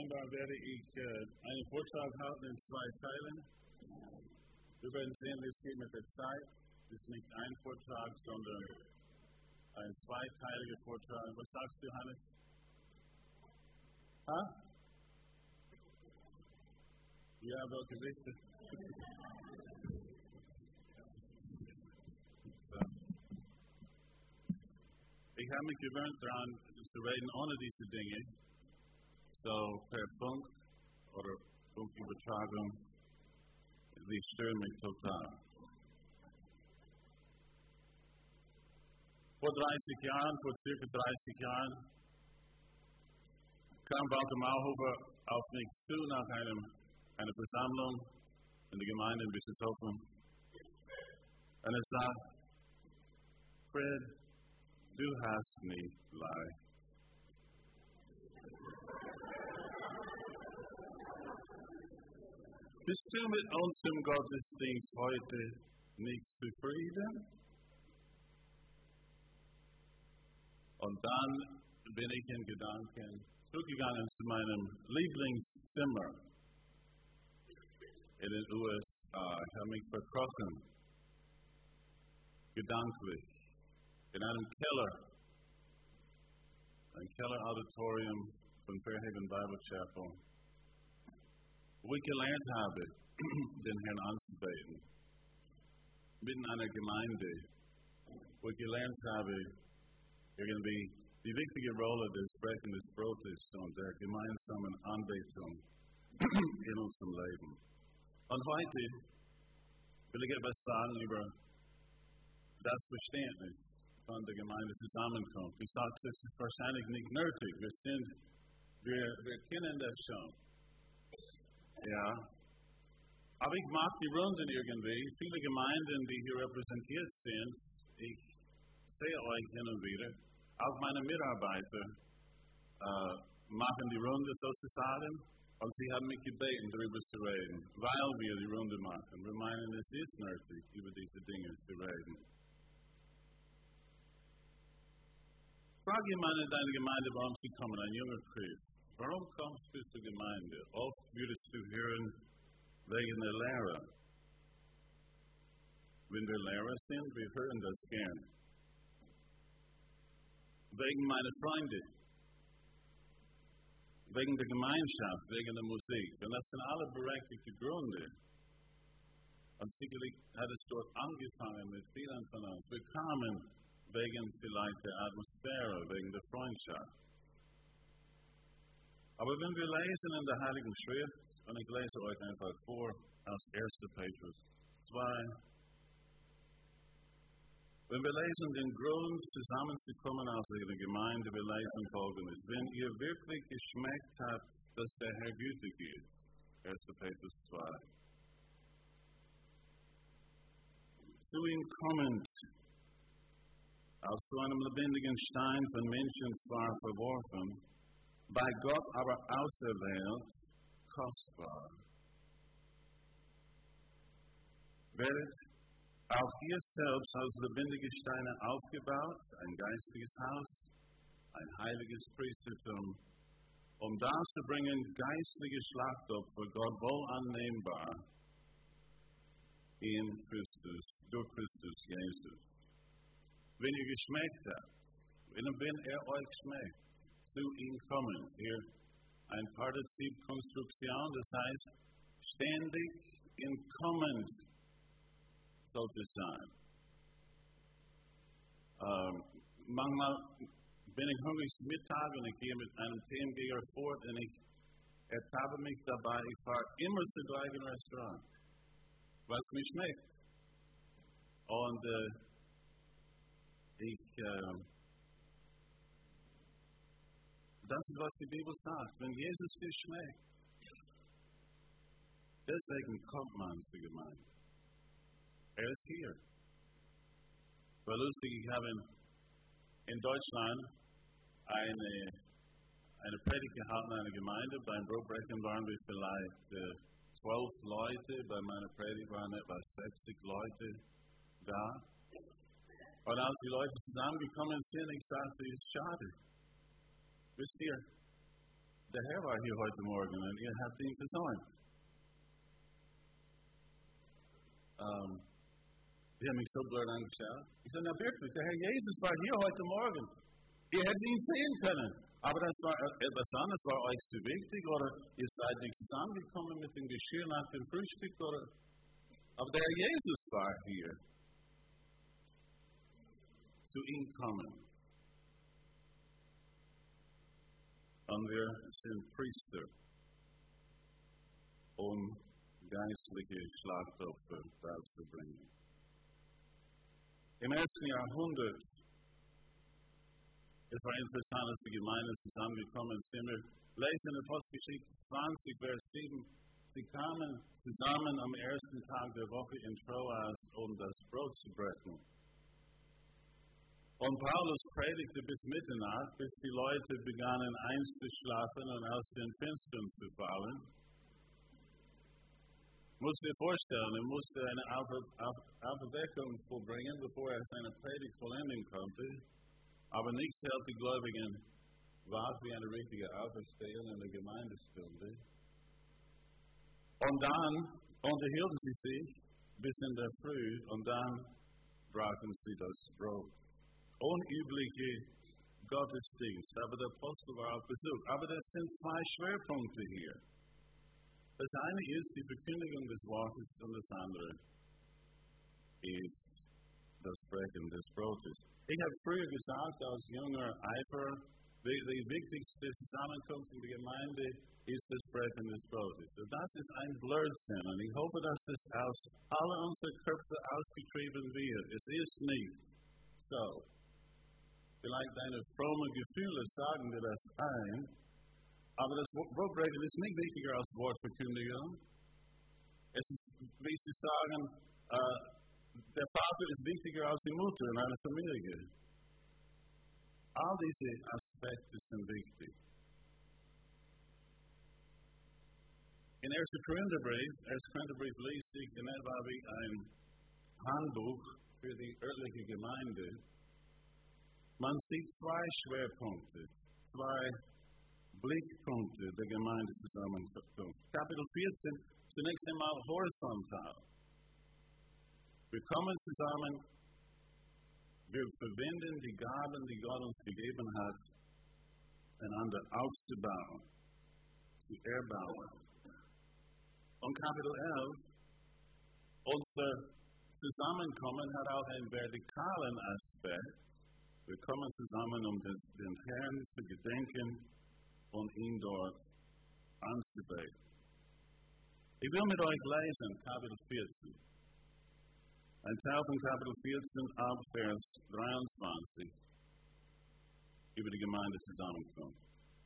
Scheinbar werde ich einen Vortrag halten in 2 Teilen. Wir werden sehen, wie es geht mit der Zeit. Es ist nicht ein Vortrag, sondern ein 2-teiliger Vortrag. Was sagst du, Hannes? Ha? Ja, welche Wichte? Ich habe mich gewöhnt daran, zu reden ohne diese Dinge. So per Funk oder Funkübertragung, die stören mich total. Vor circa 30 Jahren, kam Walter Mauhofer auf mich zu nach einer Versammlung in der Gemeinde in Bischofshofen. Und er sagt, Fred, du hast nicht leicht. Bist du mit unserem Gottesdienst heute nicht zufrieden? Und dann bin ich in Gedanken zurückgegangen zu meinem Lieblingszimmer in den USA. Ich habe mich verkrochen, gedanklich, in einem Keller, ein Kellerauditorium von Fairhaven Bible Chapel, wo ich gelernt habe, den Herrn anzubeten. Mitten in einer Gemeinde, wo ich gelernt habe, irgendwie die wichtige Rolle des Brechen des Brotes und der gemeinsamen Anbetung in unserem Leben. Und heute will ich etwas sagen über das Verständnis von der Gemeinde Zusammenkunft. Ich sage, es ist wahrscheinlich nicht nötig. Wir kennen das schon. Ja. Aber ich mag die Runden irgendwie. Viele Gemeinden, die hier repräsentiert sind, ich sehe euch hin und wieder. Auch meine Mitarbeiter machen die Runde sozusagen. Und sie haben mich gebeten, darüber zu reden, weil wir die Runde machen. Wir meinen, es ist nötig, über diese Dinge zu reden. Frage jemanden in deiner Gemeinde, warum sie kommen, ein junger Christ. Warum kommst du zur Gemeinde? Oft würdest du hören, wegen der Lehre. Wenn wir Lehrer sind, wir hören das gern. Wegen meiner Freunde. Wegen der Gemeinschaft, wegen der Musik. Und das sind alle berechtigte Gründe. Und sicherlich hat es dort angefangen mit vielen von uns. Wir kamen wegen vielleicht der Atmosphäre, wegen der Freundschaft. Aber wenn wir lesen in der Heiligen Schrift, und ich lese euch einfach vor aus 1. Petrus 2, wenn wir lesen den Grund, zusammenzukommen aus der Gemeinde, wir lesen Folgendes. Wenn ihr wirklich geschmeckt habt, dass der Herr gütig ist, 1. Petrus 2, zu ihm kommend, aus so einem lebendigen Stein von Menschen zwar verworfen, bei Gott aber auserwählt, kostbar. Werdet auch ihr selbst aus lebendigen Steinen aufgebaut, ein geistliches Haus, ein heiliges Priestertum, um darzubringen geistliche Schlachtopfer, Gott wohl annehmbar, in Christus, durch Christus Jesus. Wenn ihr geschmeckt habt, wenn euch schmeckt, zu ihm kommen. Hier ein Partizipkonstruktion, das heißt, ständig im Kommen sollte sein. Manchmal bin ich hungrig zum Mittag und ich gehe mit einem Themengeher fort und ich ertappe mich dabei, ich fahre immer zum gleichen Restaurant, was mir schmeckt. Und das ist, was die Bibel sagt. Wenn Jesus dir schmeckt, deswegen kommt man zur Gemeinde. Er ist hier. War lustig, ich habe in Deutschland eine Predigt gehalten in einer Gemeinde. Beim Brotbrechen waren wir vielleicht 12 Leute. Bei meiner Predigt waren etwa 60 Leute da. Und als die Leute zusammengekommen sind, ich sagte, es ist schade. Wisst ihr, der Herr war hier heute Morgen und ihr habt ihn versäumt. Die haben mich so blöd angeschaut. Ich sage, na wirklich, der Herr Jesus war hier heute Morgen. Ihr hättet ihn sehen können. Aber das war etwas anderes, war euch zu wichtig oder ihr seid nicht zusammengekommen mit dem Geschirr nach dem Frühstück oder. Aber der Herr Jesus war hier. Zu ihm kommen. Und wir sind Priester, um geistliche Schlachtopfer darzubringen. Im 1. Jahrhundert, es war interessant, als die Gemeinde zusammengekommen sind. Wir lesen in Apostelgeschichte 20, Vers 7. Sie kamen zusammen am ersten Tag der Woche in Troas, um das Brot zu brechen. Und Paulus predigte bis Mitternacht, bis die Leute begannen einzuschlafen und aus den Fenstern zu fallen. Muss dir vorstellen, er musste eine Auferweckung vollbringen, bevor er seine Predigt vollenden konnte. Aber nichts hält die Gläubigen wach wie eine richtige Auferstehung in der Gemeindestunde. Und dann unterhielten sie sich bis in der Früh und dann brachen sie das Brot. Unübliche Gottesdienst, aber der Apostel war auf Besuch. Aber das sind zwei Schwerpunkte hier. Das eine ist die Verkündigung des Wortes und das andere ist das Brechen des Brotes. Ich habe früher gesagt, aus junger Eifer, die wichtigste Zusammenkunft in der Gemeinde ist das Brechen des Brotes. Und das ist ein Blödsinn und ich hoffe, dass das aus allen unseren Köpfen ausgetrieben wird. Es ist nicht so. Vielleicht deine frommen Gefühle sagen dir das ein, aber das Brotbrechen ist nicht wichtiger als Wortverkündigung. Es ist, wie Sie sagen, der Vater ist wichtiger als die Mutter in einer Familie. All diese Aspekte sind wichtig. In 1. Korintherbrief lese ich in etwa wie ein Handbuch für die örtliche Gemeinde. Man sieht zwei Schwerpunkte, zwei Blickpunkte der Gemeindezusammenkunft. Kapitel 14, zunächst einmal horizontal. Wir kommen zusammen, wir verwenden die Gaben, die Gott uns gegeben hat, einander aufzubauen, zu erbauen. Und Kapitel 11, unser Zusammenkommen hat auch einen vertikalen Aspekt. Wir kommen zusammen, um den Herrn zu gedenken und ihn dort anzubeten. Ich will mit euch lesen, Kapitel 14. Ein Teil von Kapitel 14 ab Vers 23 über die Gemeindezusammenkunft.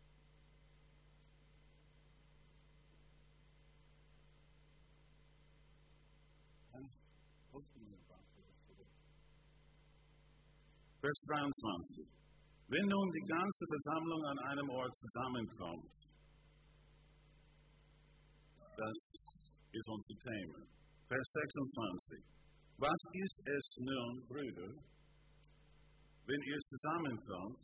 Vers 23. Wenn nun die ganze Versammlung an einem Ort zusammenkommt, das ist unser Thema. Vers 26. Was ist es nun, Brüder, wenn ihr zusammenkommt,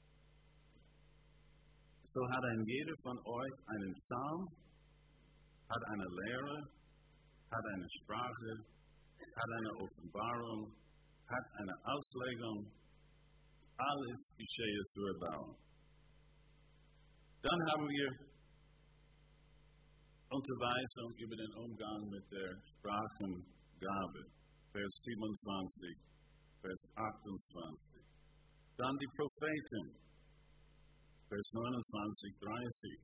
so hat ein jeder von euch einen Psalm, hat eine Lehre, hat eine Sprache, hat eine Offenbarung, hat eine Auslegung, alles geschehe zu erbauen. Dann haben wir Unterweisung über den Umgang mit der Sprachengabe. Vers 27, Vers 28. Dann die Propheten, Vers 29, 30.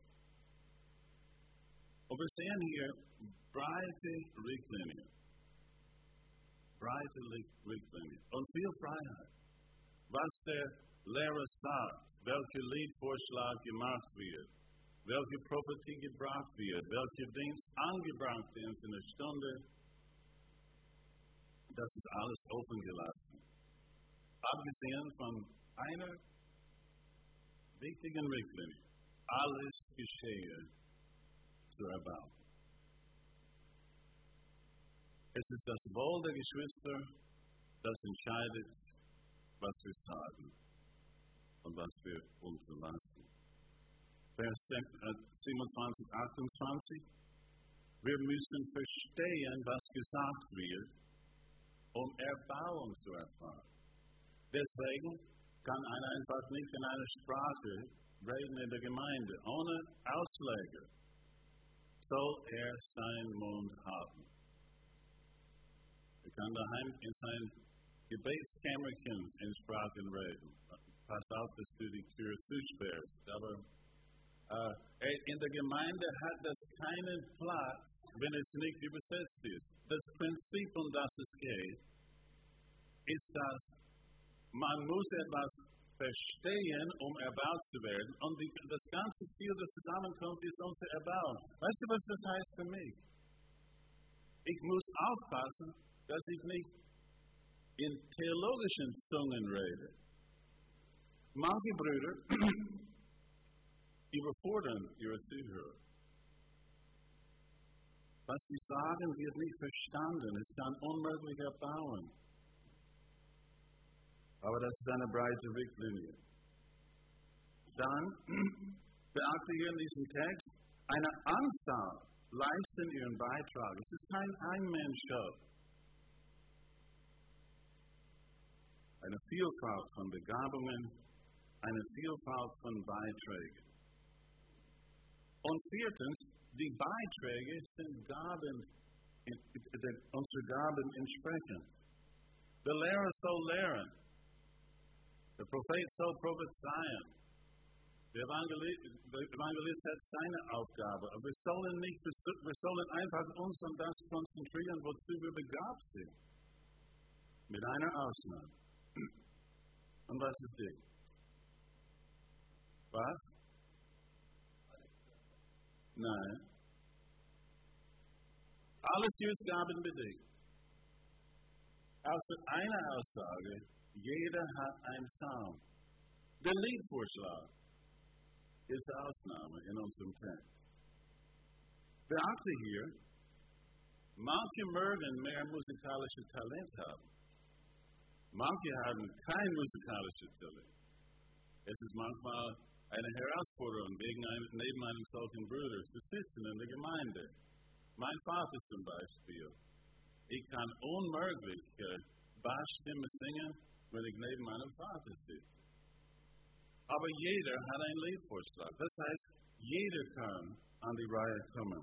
Und wir sehen hier breite Richtlinien. Breite Richtlinien und viel Freiheit. Was der Lehrer sagt, welcher Liedvorschlag gemacht wird, welche Prophetie gebracht wird, welcher Dienst angebracht ist in der Stunde, das ist alles offen gelassen. Abgesehen von einer wichtigen Richtlinie. Alles geschehe zu erbauen. Es ist das Wohl der Geschwister, das entscheidet, was wir sagen und was wir unterlassen. Vers 27, 28. Wir müssen verstehen, was gesagt wird, um Erbauung zu erfahren. Deswegen kann einer einfach nicht in einer Sprache reden in der Gemeinde, ohne Ausleger. Soll er seinen Mund haben. Er kann daheim in sein Gebetskämmerchen in Sprachen reden. Pass auf, dass du die Tür zusperrst. Aber in der Gemeinde hat das keinen Platz, wenn es nicht übersetzt ist. Das Prinzip, um das es geht, ist, dass man muss etwas verstehen, um erbaut zu werden. Und das ganze Ziel des Zusammenkommens ist unser Erbauen. Weißt du, was das heißt für mich? Ich muss aufpassen, dass ich nicht in theologischen Zungen rede. Manche Brüder überfordern ihre Zuhörer. Was sie sagen, wird nicht verstanden. Es kann unmöglich erbauen. Aber das ist eine breite Richtlinie. Dann beachte hier in diesem Text, eine Anzahl leisten ihren Beitrag. Es ist kein Ein-Mensch-Show. Eine Vielfalt von Begabungen, eine Vielfalt von Beiträgen. Und viertens, die Beiträge sind Gaben, unsere Gaben entsprechend. Der Lehrer soll lehren. Der Prophet soll prophezeien. Der Evangelist hat seine Aufgabe. Aber wir sollen einfach uns an das konzentrieren, wozu wir begabt sind. Mit einer Ausnahme. Und was ist die? Was? Nein. Alles hier ist gabenbedingt. Außer einer Aussage, jeder hat einen Psalm. Der Liedvorschlag ist eine Ausnahme in unserem Text. Beachte hier, manche mögen mehr musikalische Talent haben. Manche haben kein musikalisches Talent. Es ist manchmal eine Herausforderung, neben einem solchen Bruder zu sitzen in der Gemeinde. Mein Vater zum Beispiel. Ich kann unmöglich Bassstimme singen, wenn ich neben meinem Vater sitze. Aber jeder hat einen Liedvorschlag. Das heißt, jeder kann an die Reihe kommen.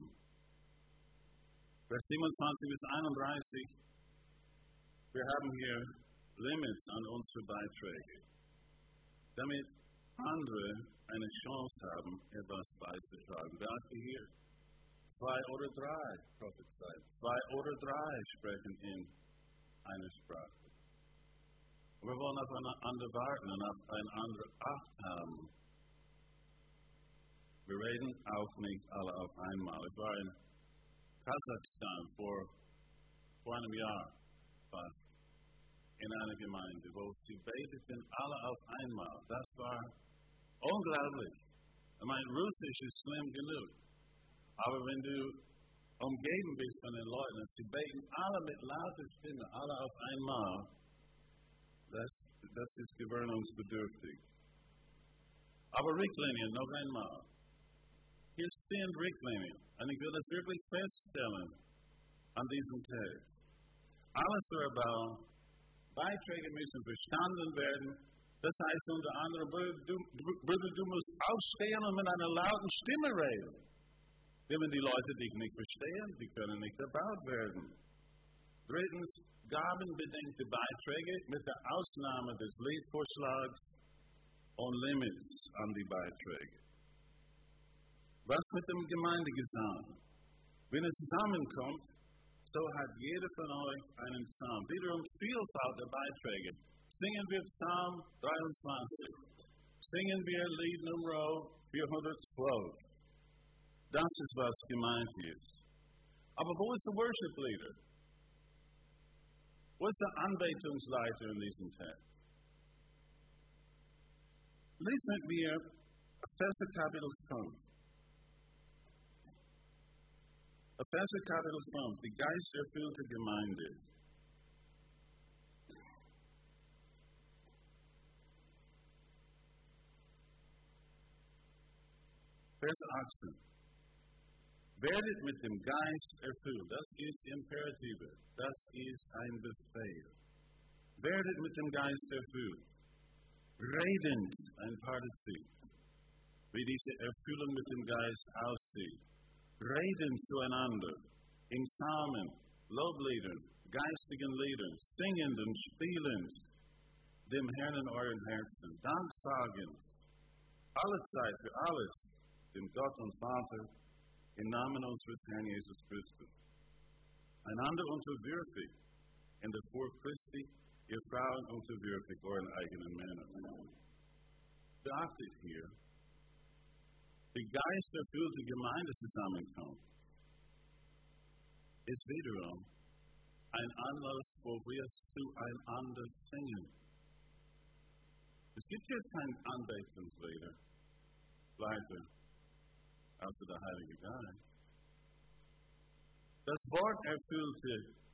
Vers 27 bis 31. Wir haben hier Limits an unsere Beiträge, damit andere eine Chance haben, etwas beizutragen. Beachte hier, 2 oder 3 prophezeien, 2 oder 3 sprechen in einer Sprache. Wir wollen aufeinander warten und aufeinander Acht haben. Wir reden auch nicht alle auf einmal. Ich war in Kasachstan vor einem Jahr fast in einer Gemeinde, wo sie beteten alle auf einmal. Das war unglaublich. Ich meine, Russisch ist schlimm genug. Aber wenn du umgeben bist von den Leuten und sie beten alle mit lauter Stimme, alle auf einmal, das ist gewöhnungsbedürftig. Aber Richtlinien, noch einmal. Hier stehen Richtlinien. Und ich will das wirklich feststellen an diesem Text. Alles zu erbauen, Beiträge müssen verstanden werden. Das heißt unter anderem, Bruder, du musst aufstehen und mit einer lauten Stimme reden. Denn wenn die Leute dich nicht verstehen, die können nicht erbaut werden. Drittens, gabenbedingte Beiträge mit der Ausnahme des Liedvorschlags und Limits an die Beiträge. Was mit dem Gemeindegesang? Wenn es zusammenkommt, so hat jeder von euch einen Psalm. Wiederum Vielfalt der Beiträge. Singen wir Psalm 23. Singen wir Lied Nummer 412. Das ist, was gemeint ist. Aber wo ist der Worship Leader? Wo ist der Anbetungsleiter in diesem Text? Lies mit mir Epheser Kapitel 5. Epheser Kapitel 5, die geisterfüllte Gemeinde. Vers 18. Werdet mit dem Geist erfüllt. Das ist Imperative. Das ist ein Befehl. Werdet mit dem Geist erfüllt. Redend, ein Partizip. Wie diese Erfüllung mit dem Geist aussieht. Redend zueinander. In Psalmen, Lobliedern, geistigen Liedern, singend und spielend. Dem Herrn in euren Herzen. Danksagend. Alle Zeit für alles. Dem Gott und Vater. Im Namen unseres Herrn Jesus Christus. Einander unterwürfig. In der Vor Christi. Ihr Frauen unterwürfig euren eigenen Männern. Beachtet hier, die geisterfüllte Gemeindezusammenkunft ist wiederum ein Anlass, wo wir zueinander singen. Es gibt jetzt keinen Anbetungsleiter, weiter, außer der Heilige Geist. Das Wort erfüllte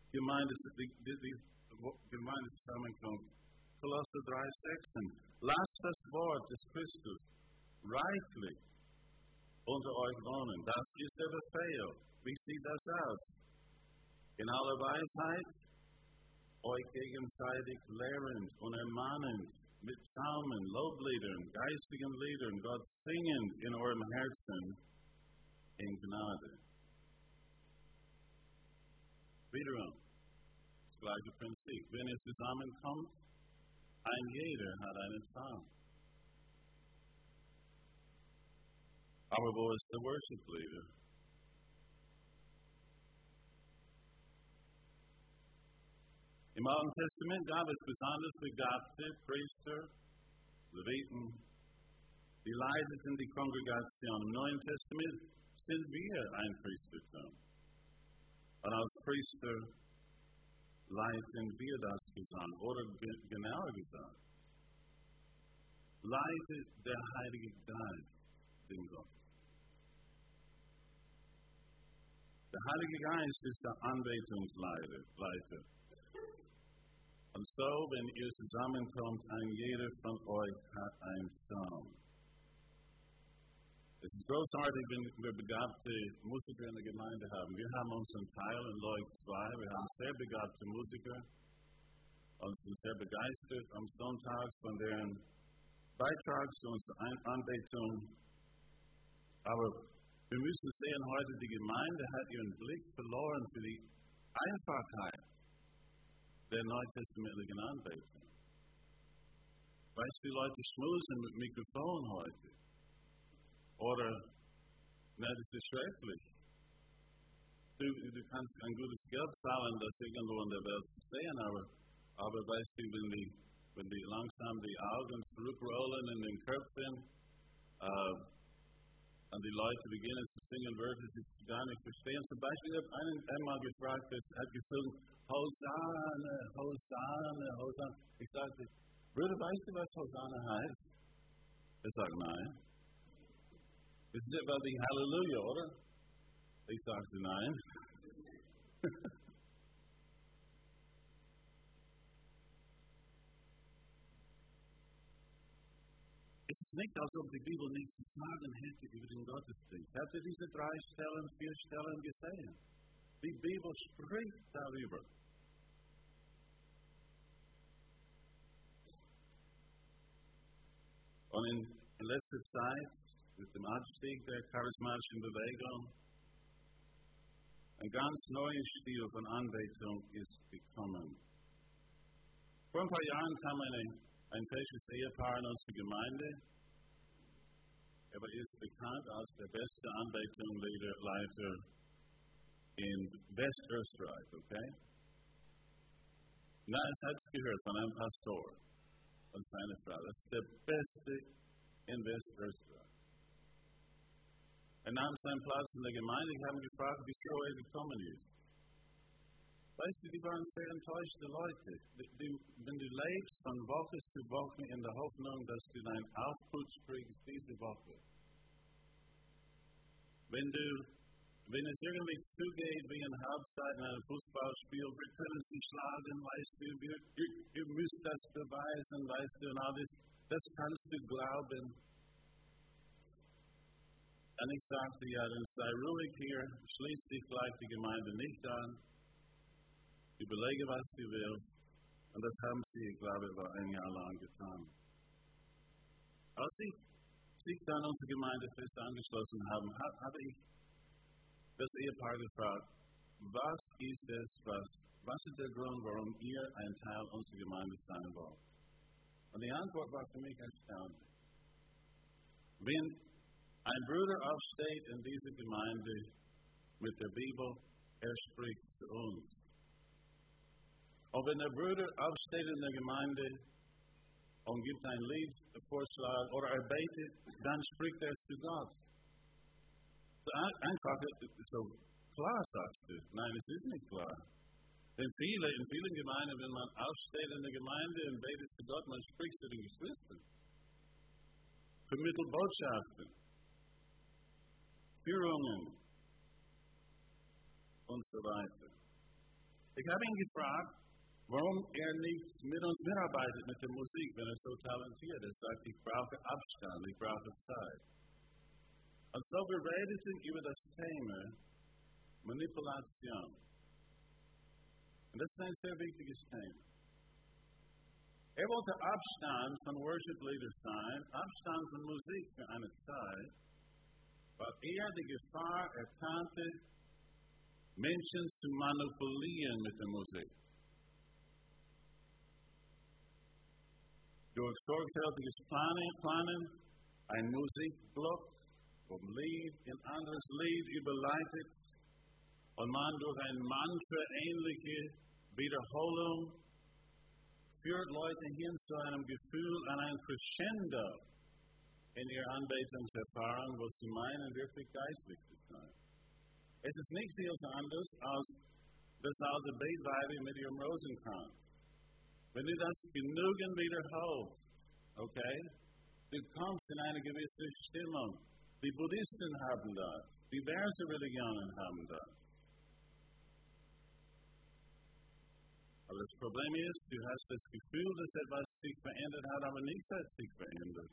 Gemeindezusammenkunft, Kolosser 3,16. Lasst das Wort des Christus reichlich unter euch wohnen. Das ist der Befehl. Wie sieht das aus? In aller Weisheit, euch gegenseitig lehrend und ermahnend, mit Psalmen, Lobliedern, geistigen Liedern, Gott singend in eurem Herzen in Gnade. Wiederum, das gleiche Prinzip. Wenn es zusammenkommt, ein jeder hat einen Psalm. Aber wo ist der Worship Leader? Im Alten Testament gab es besonders begabte Priester, Leviten, die leiteten die Kongregation. Im Neuen Testament sind wir ein Priestertum. Und als Priester leiten wir das Gesang. Oder genauer gesagt, leitet der Heilige Geist den Gott. Der Heilige Geist ist der Anbetungsleiter. Und so, wenn ihr zusammenkommt, ein jeder von euch hat einen Psalm. Es ist großartig, wenn wir begabte Musiker in der Gemeinde haben. Wir haben unseren Teil in Leuk 2. Wir haben sehr begabte Musiker und sind sehr begeistert am Sonntag von deren Beitrag zu unserer Anbetung. Aber wir müssen sehen, heute die Gemeinde hat ihren Blick verloren für die Einfachheit der neutestamentlichen Anbetung. Weißt du, die Leute schmusen mit Mikrofon heute. Oder, das ist schrecklich. Du kannst ein gutes Geld zahlen, das irgendwo in der Welt zu sehen, aber weißt du, wenn die langsam die Augen zurückrollen in den Köpfen, und die Leute beginnen zu singen Wörter, die sie gar nicht verstehen. Zum Beispiel, ich habe einen einmal gefragt, der hat gesungen, Hosanna, Hosanna, Hosanna. Ich sagte, Bruder, weißt du, was Hosanna heißt? Er sagt, nein. Ist das etwa die Halleluja, oder? Ich sagte, nein. Es ist nicht, als ob die Bibel nichts zu sagen hätte über den Gottesdienst. Habt ihr diese 3 Stellen, 4 Stellen gesehen? Die Bibel spricht darüber. Und in letzter Zeit, mit dem Anstieg der charismatischen Bewegung, ein ganz neuer Stil von Anbetung ist gekommen. Vor ein paar Jahren kam ein persisches Ehepaar in unsere Gemeinde. Er ist bekannt als der beste Anbetungsleiter in Westösterreich, okay? Na, es hat es gehört von einem Pastor und seiner Frau. Das ist der Beste in Westösterreich. Er nahm seinen Platz in der Gemeinde. Ich habe gefragt, wieso er gekommen ist. Weißt du, die waren sehr enttäuschte Leute. Wenn du lebst von Woche zu Woche in der Hoffnung, dass du deinen Output kriegst diese Woche. Wenn es irgendwie zugeht wie in Halbzeit in einem Fußballspiel, wir können sie schlagen, weißt du, ihr müsst das beweisen, weißt du, und alles, das kannst du glauben. Und ich sagte, ja, dann sei ruhig hier, schließ dich gleich die Gemeinde nicht an, überlege, was du willst. Und das haben sie, ich glaube, über ein Jahr lang getan. Als sie sich dann unsere Gemeinde fest angeschlossen haben, habe ich das Ehepaar gefragt, was ist ist der Grund, warum ihr ein Teil unserer Gemeinde sein wollt? Und die Antwort war für mich erstaunlich. Wenn ein Bruder aufsteht in dieser Gemeinde mit der Bibel, er spricht zu uns. Und wenn der Bruder aufsteht in der Gemeinde und gibt einen Liedvorschlag oder er betet, dann spricht er zu Gott. So einfach, so klar sagst du. Nein, es ist nicht klar. Denn in vielen Gemeinden, wenn man aufsteht in der Gemeinde und betet zu Gott, man spricht zu den Geschwistern. Vermittelt Botschaften, Führungen und so weiter. Ich habe ihn gefragt, warum er nicht mit uns mitarbeitet mit der Musik, wenn er so talentiert ist. Er sagt, ich brauche Abstand, ich brauche Zeit. Und so wir redeten über das Thema Manipulation. Und das ist ein sehr wichtiges Thema. Er wollte Abstand von Worship Leaders sein, Abstand von Musik für eine Zeit, weil er die Gefahr erkannte, Menschen zu manipulieren mit der Musik. Durch sorgfältiges Planen, ein Musikblock vom Lied in anderes Lied überleitet und man durch eine Mantra-ähnliche Wiederholung führt Leute hin zu einem Gefühl, an ein Crescendo in ihrer Anbetungserfahrung, wo sie meinen, wirklich geistlich zu sein. Es ist nicht viel anderes als das alte Betweide mit ihrem Rosenkranz. Wenn du das genügend wiederholst, okay, du kommst in eine gewisse Stimmung. Die Buddhisten haben das, diverse Religionen haben das. Aber das Problem ist, du hast das Gefühl, dass etwas sich verändert hat, aber nichts hat sich verändert.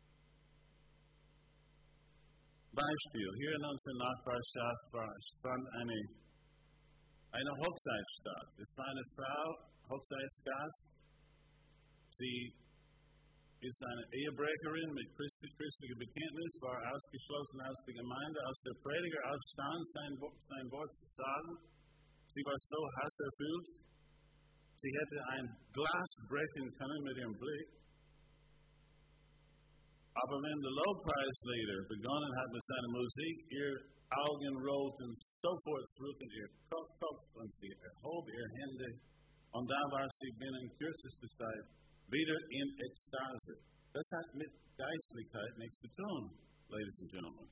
Beispiel, hier in unserer Nachbarschaft fand eine Hochzeit statt. Es war eine Frau, Hochzeitsgast. Sie ist eine Ehebrecherin mit christlicher Bekenntnis, war ausgeschlossen aus der Gemeinde, als der Prediger aufstand, sein Wort zu sagen. Sie war so hasserfüllt, sie hätte ein Glas brechen können mit ihrem Blick. Aber wenn der Lobpreisleader begonnen hat mit seiner Musik, ihr Augen rollten sofort zurück in ihr Kopf und sie erhob ihre Hände. Und da war sie binnen kürzester Zeit wieder in Ekstase. Das hat mit Geistlichkeit nichts zu tun, ladies and gentlemen.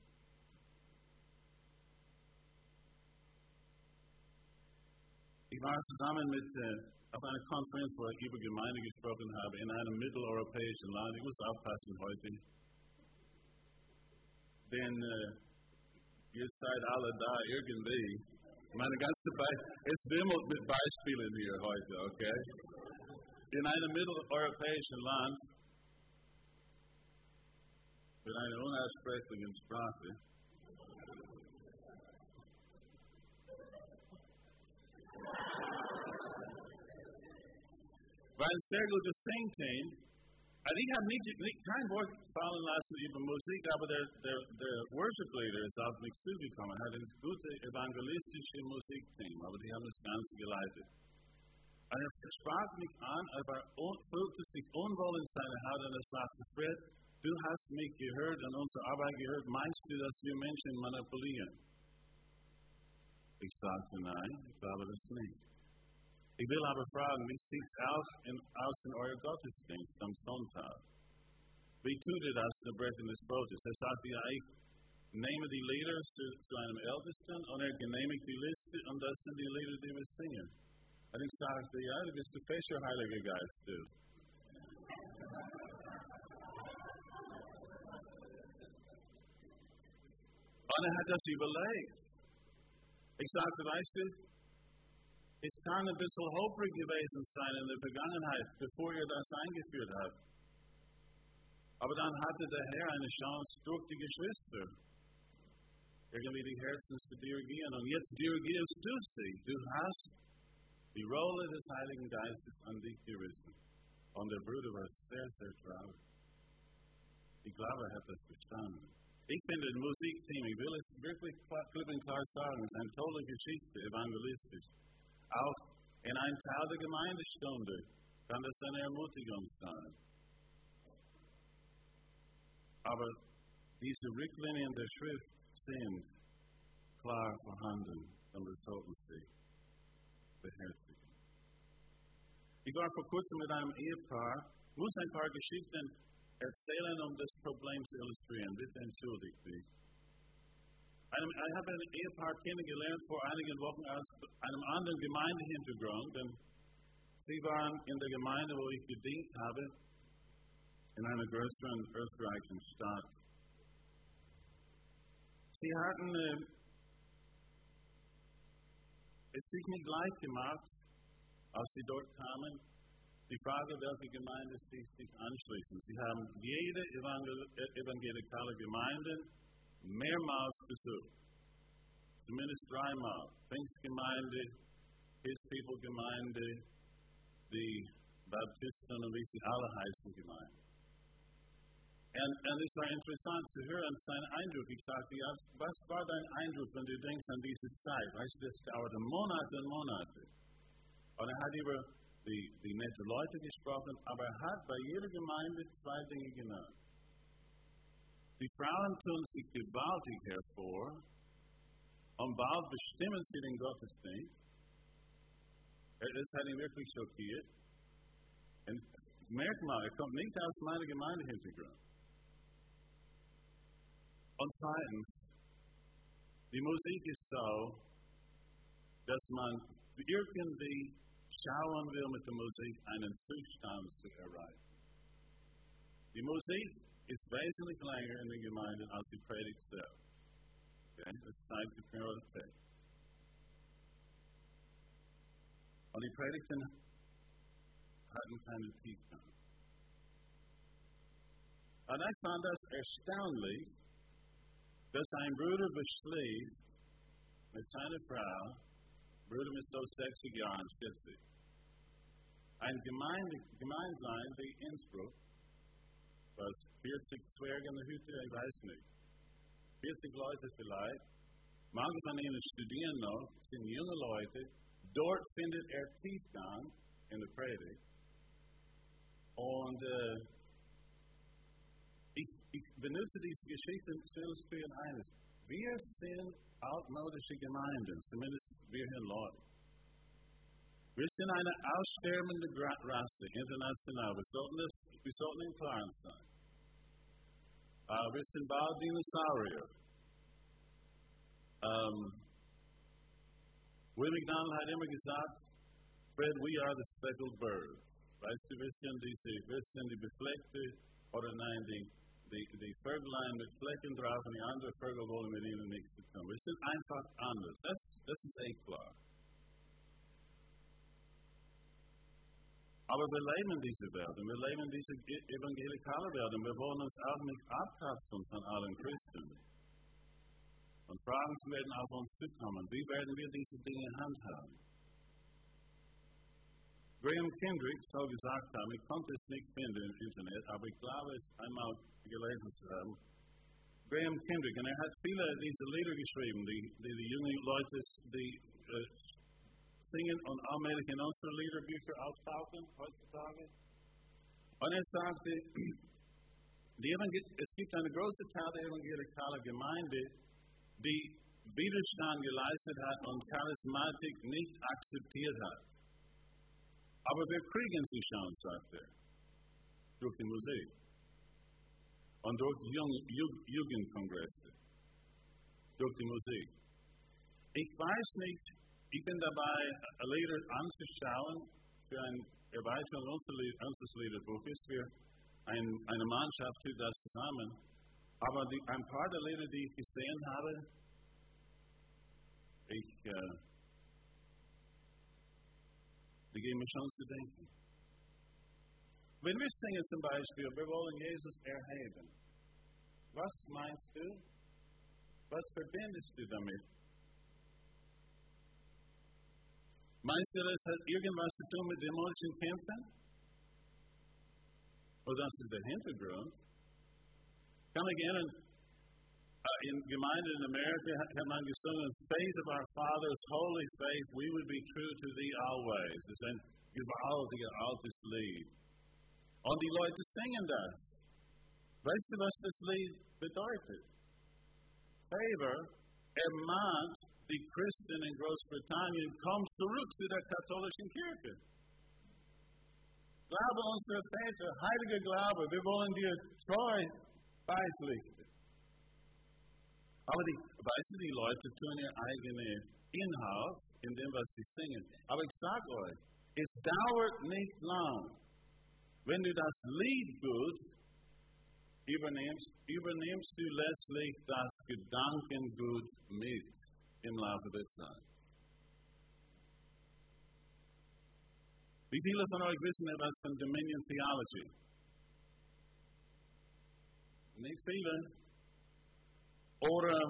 Ich war zusammen auf einer Konferenz, wo ich über Gemeinde gesprochen habe, in einem mitteleuropäischen Land. Ich muss aufpassen heute. Denn ihr seid alle da irgendwie. Meine ganze es wimmelt mit Beispielen hier heute, okay? In einem mitteleuropäischen Land mit einer unaussprechlichen Sprache war ein sehr gutes Singteam. Also ich habe kein Wort fallen lassen über Musik, aber der Worship Leader ist auf mich zugekommen, hat ein gutes evangelistisches Musikteam, aber die haben das Ganze geleitet. Und er sprach mich an, aber fühlte sich unwohl in seiner Haut und er sagte, Fred, du hast mich gehört und unsere Arbeit gehört, meinst du, dass wir Menschen manipulieren? Ich sagte, nein, ich glaube das nicht. Ich will aber fragen, wie sieht es aus in eurem Gottesdienst am Sonntag? Wie tut ihr das in der Brechen des Brotes? Er sagte, ja, ich nehme die Lieder zu einem Ältesten und er genehmigt die Liste und das sind die Lieder, die wir singen. Und ich sagte, ja, du bist der Fischer, Heiliger Geist, du. Und er hat das überlegt. Ich sagte, weißt du, es kann ein bisschen holprig gewesen sein in der Vergangenheit, bevor ihr das eingeführt habt. Aber dann hatte der Herr eine Chance durch die Geschwister. irgendwie die Herzen zu dirigieren. Und jetzt dirigierst du sie. Du hast die Rolle des Heiligen Geistes an dich gerissen. Und der Bruder war sehr, sehr traurig. Ich glaube, er hat das verstanden. Ich finde das Musikteam, ich will es wirklich klipp und klar sagen, es ist eine tolle Geschichte, evangelistisch. Auch in einem Teil der Gemeindestunde kann das eine Ermutigung sein. Aber diese Richtlinien der Schrift sind klar vorhanden und wir sollten sie beherzigen. Ich war vor kurzem mit einem Ehepaar, muss ein paar Geschichten erzählen, um das Problem zu illustrieren. Bitte entschuldigt mich. Ich habe ein Ehepaar kennengelernt vor einigen Wochen aus einem anderen Gemeindehintergrund. Denn sie waren in der Gemeinde, wo ich gedient habe, in einer größeren österreichischen Stadt. Sie hatten es sich nicht leicht gemacht, als sie dort kamen, die Frage, welche Gemeinde sie sich anschließen. Sie haben jede evangelikale Gemeinde mehrmals besucht. Zumindest dreimal. Pfingstgemeinde, His People Gemeinde, die Baptisten und wie sie alle heißen Gemeinden. Und es war interessant zu hören, sein Eindruck. Ich sagte, ja, was war dein Eindruck, wenn du denkst an diese Zeit? Weißt du, das dauerte Monate und Monate. Und er hat über die nette Leute gesprochen, aber er hat bei jeder Gemeinde zwei Dinge genannt. Die Frauen tun sich gewaltig hervor und bald bestimmen sie den Gottesdienst. Das hat ihn wirklich schockiert. Und merkt mal, er kommt nicht aus meiner Gemeindehintergrund. Und zweitens, die Musik ist so, dass man irgendwie schauen will, mit der Musik einen Zustand zu erreichen. Die Musik ist wesentlich länger in der Gemeinde als die Predigt selbst. Okay? Das zeigt die Priorität. Und die Predigten hatten keinen Tiefgang. Und ich fand das erstaunlich, dass ein Bruder beschließt, mit seiner Frau, Bruder mit so 60 Jahren, 40, ein Gemeinsein wie Innsbruck, was 40 Zwerge in der Hütte, ich weiß nicht, 40 Leute vielleicht, manche von ihnen studieren noch, sind junge Leute, dort findet Tiefgang in der Predigt. Und ich benutze diese Geschichte zu illustrieren eines. Wir sind altmodische Gemeinden, zumindest wir hier in Leuten. Wir sind eine aussterbende Rasse, international. Wir sollten im Klaren sein. Wir sind bald Dinosaurier. Will McDonald hat immer gesagt, Fred, we are the speckled bird. Weißt du, wir sind die befleckte, oder nein, die Vögelein mit Flecken drauf und die anderen Vögel wollen mit ihnen nichts zu tun. Wir sind einfach anders. Das ist echt klar. Aber wir leben in dieser Welt und wir leben in dieser evangelikalen Welt und wir wollen uns auch nicht abkapseln von allen Christen. Und Fragen werden auf uns zukommen. Wie werden wir diese Dinge handhaben? Graham Kendrick soll gesagt haben, ich konnte es nicht finden im Internet, aber ich glaube, es einmal gelesen zu haben. Graham Kendrick, und er hat viele dieser Lieder geschrieben, die jungen Leute, die singen und allmählich in unsere Liederbücher auftauchen heutzutage. Und er sagte, es gibt eine große Teil der evangelikalen Gemeinde, die Widerstand geleistet hat und Charismatik nicht akzeptiert hat. Aber wir kriegen sie schon, sagt er, durch die Musik und durch die Jugendkongresse, durch die Musik. Ich weiß nicht, ich bin dabei, Lieder anzuschauen für eine Erweiterung unseres Liederbuches. Eine Mannschaft tut das zusammen. Aber ein paar der Lieder, die ich gesehen habe, die geben mir schon zu denken. Wenn wir singen zum Beispiel, wir wollen Jesus erheben. Was meinst du? Was verbindest du damit? Meinst du, das hat irgendwas zu tun mit dämonischen Kämpfen? Oder das ist der Hintergrund? Ich kann mich erinnern, in Gemeinden in Amerika hat man gesungen, Faith of our fathers, holy faith, we would be true to thee always. Das ist ein gewaltiges, altes Lied. Und die Leute singen das. Weißt du, was das Lied bedeutet? Favor ermahnt die Christen in Großbritannien, kommt zurück zu der katholischen Kirche. Glaube unserer Väter, heiliger Glaube, wir wollen dir treu beipflichten. Aber weißt du, die Leute tun ihr eigenen Inhalt in dem, was sie singen. Aber ich sage euch, es dauert nicht lang. Wenn du das Lied gut übernimmst du letztlich das Gedankengut mit im Laufe der Zeit. Wie viele von euch wissen etwas von Dominion Theology? Nicht viele. Oder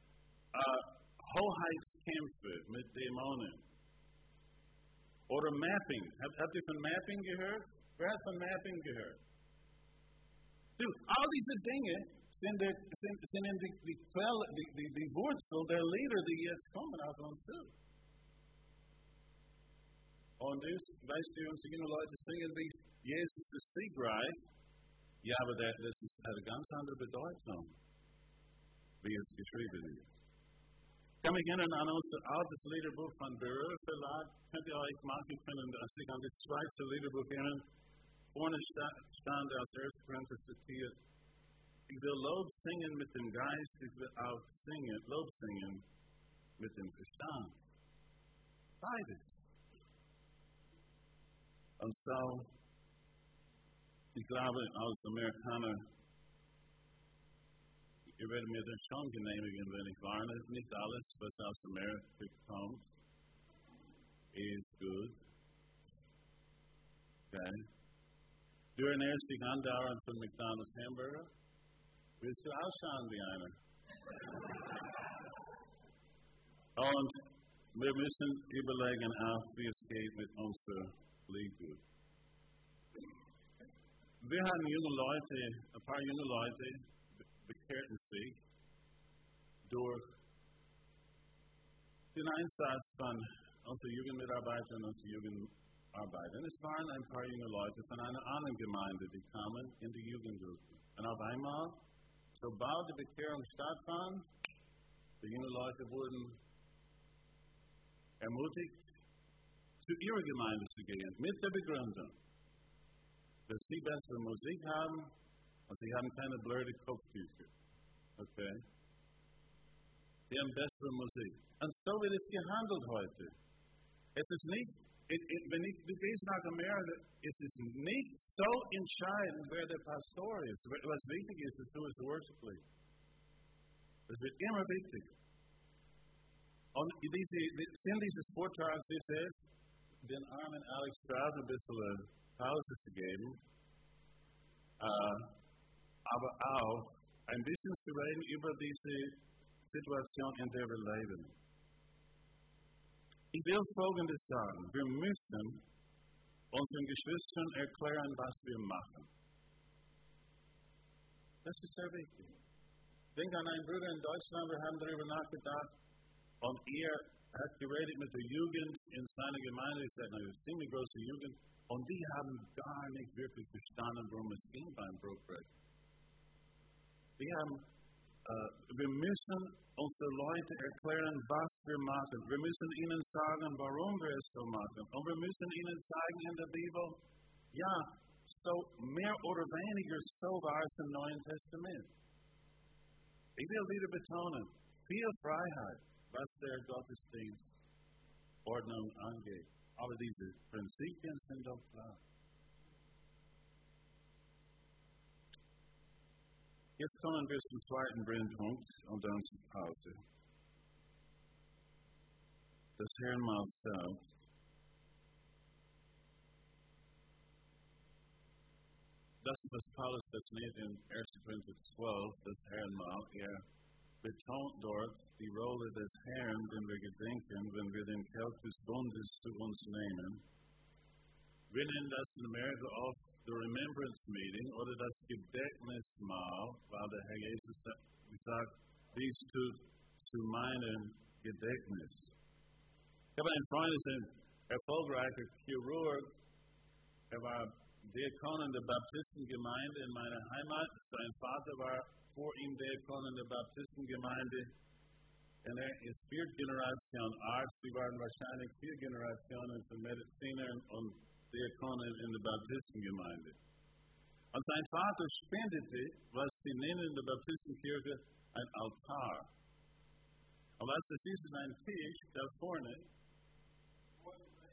Hoheitskämpfe mit Dämonen. Oder Mapping. Habt ihr von Mapping gehört? Wer hat von Mapping gehört? Du, all diese Dinge sind in die Wurzel der Lieder, die jetzt kommen auf uns zu. Und weißt du, unsere jungen Leute singen, wie Jesus ist siegreich. Ja, aber das hat eine ganz andere Bedeutung, wie es geschrieben ist. Ich kann mich erinnern an unser altes Liederbuch von Berühr Verlag. Könnt ihr euch machen können, sich an das zweite Liederbuch erinnern? Vorne stand als 1. Korinther zitiert, ich will Lob singen mit dem Geist, ich will auch Lob singen mit dem Verstand. Beides. Und so, ich glaube, als Amerikaner, ihr werdet mir das schon genehmigen, wenn ich warne, nicht alles, was aus Amerika kommt, ist gut. Okay? Du ernährst dich andauernd von McDonald's Hamburger. Willst du ausschauen wie einer? Und wir müssen überlegen auch, wie es geht mit unserem Liedgut. Wir haben ein paar junge Leute bekehrten sich durch den Einsatz von unseren Jugendmitarbeitern und unseren Jugendarbeitern. Es waren ein paar junge Leute von einer anderen Gemeinde, die kamen in die Jugendgruppe. Und auf einmal, sobald die Bekehrung stattfand, die jungen Leute wurden ermutigt, zu ihrer Gemeinde zu gehen, mit der Begründung, dass sie bessere Musik haben und sie haben keine blöde Kopftücher. Okay? Sie haben bessere Musik. Und so wird es gehandelt heute. Es ist nicht, du gehst nach Amerika, ist es nicht so entscheidend, wer der Pastor ist. Was wichtig ist, ist, who is the worship leader. Das wird immer wichtiger. Und dieses Vortrags ist es, den armen Alex Stroud ein bisschen Pause zu geben, aber auch ein bisschen zu reden über diese Situation, in der wir leben. Ich will Folgendes sagen. Wir müssen unseren Geschwistern erklären, was wir machen. Das ist sehr wichtig. Denk an einen Bruder in Deutschland, wir haben darüber nachgedacht und er hat geredet mit der Jugend in seiner Gemeinde, ich sage, eine ziemlich große Jugend, und die haben gar nicht wirklich verstanden, worum es ging beim Brotbrechen. Wir müssen unsere Leute erklären, was wir machen. Wir müssen ihnen sagen, warum wir es so machen. Und wir müssen ihnen zeigen in der Bibel, ja, so mehr oder weniger so war es im Neuen Testament. Ich will wieder betonen, viel Freiheit, was der Gottesdienstordnung angeht. Aber diese Prinzipien sind doch klar. Jetzt kommen wir zum zweiten Brennpunkt und dann zur Pause. Das Herrenmahl selbst. Das, was Paulus das nennt in 1. Korinther 12, das Herrenmahl, er betont dort die Rolle des Herrn, den wir gedenken, wenn wir den Kelch des Bundes zu uns nehmen. Wir nennen das in Amerika oft the Remembrance Meeting oder das Gedächtnismahl, weil der Herr Jesus sagt, dies tut zu meinem Gedächtnis. Ich habe einen Freund, der ist ein erfolgreicher Chirurg. Er war Diakon in der Baptistengemeinde in meiner Heimat. Sein Vater war vor ihm Diakon in der Baptistengemeinde. Und er ist 4. Generation Arzt. Sie waren wahrscheinlich 4 Generationen von Medizinern und Diakonen in der Baptistengemeinde. Und sein Vater spendete, was sie nennen in der Baptistenkirche, ein Altar. Und was das ist ein Tisch da vorne, wo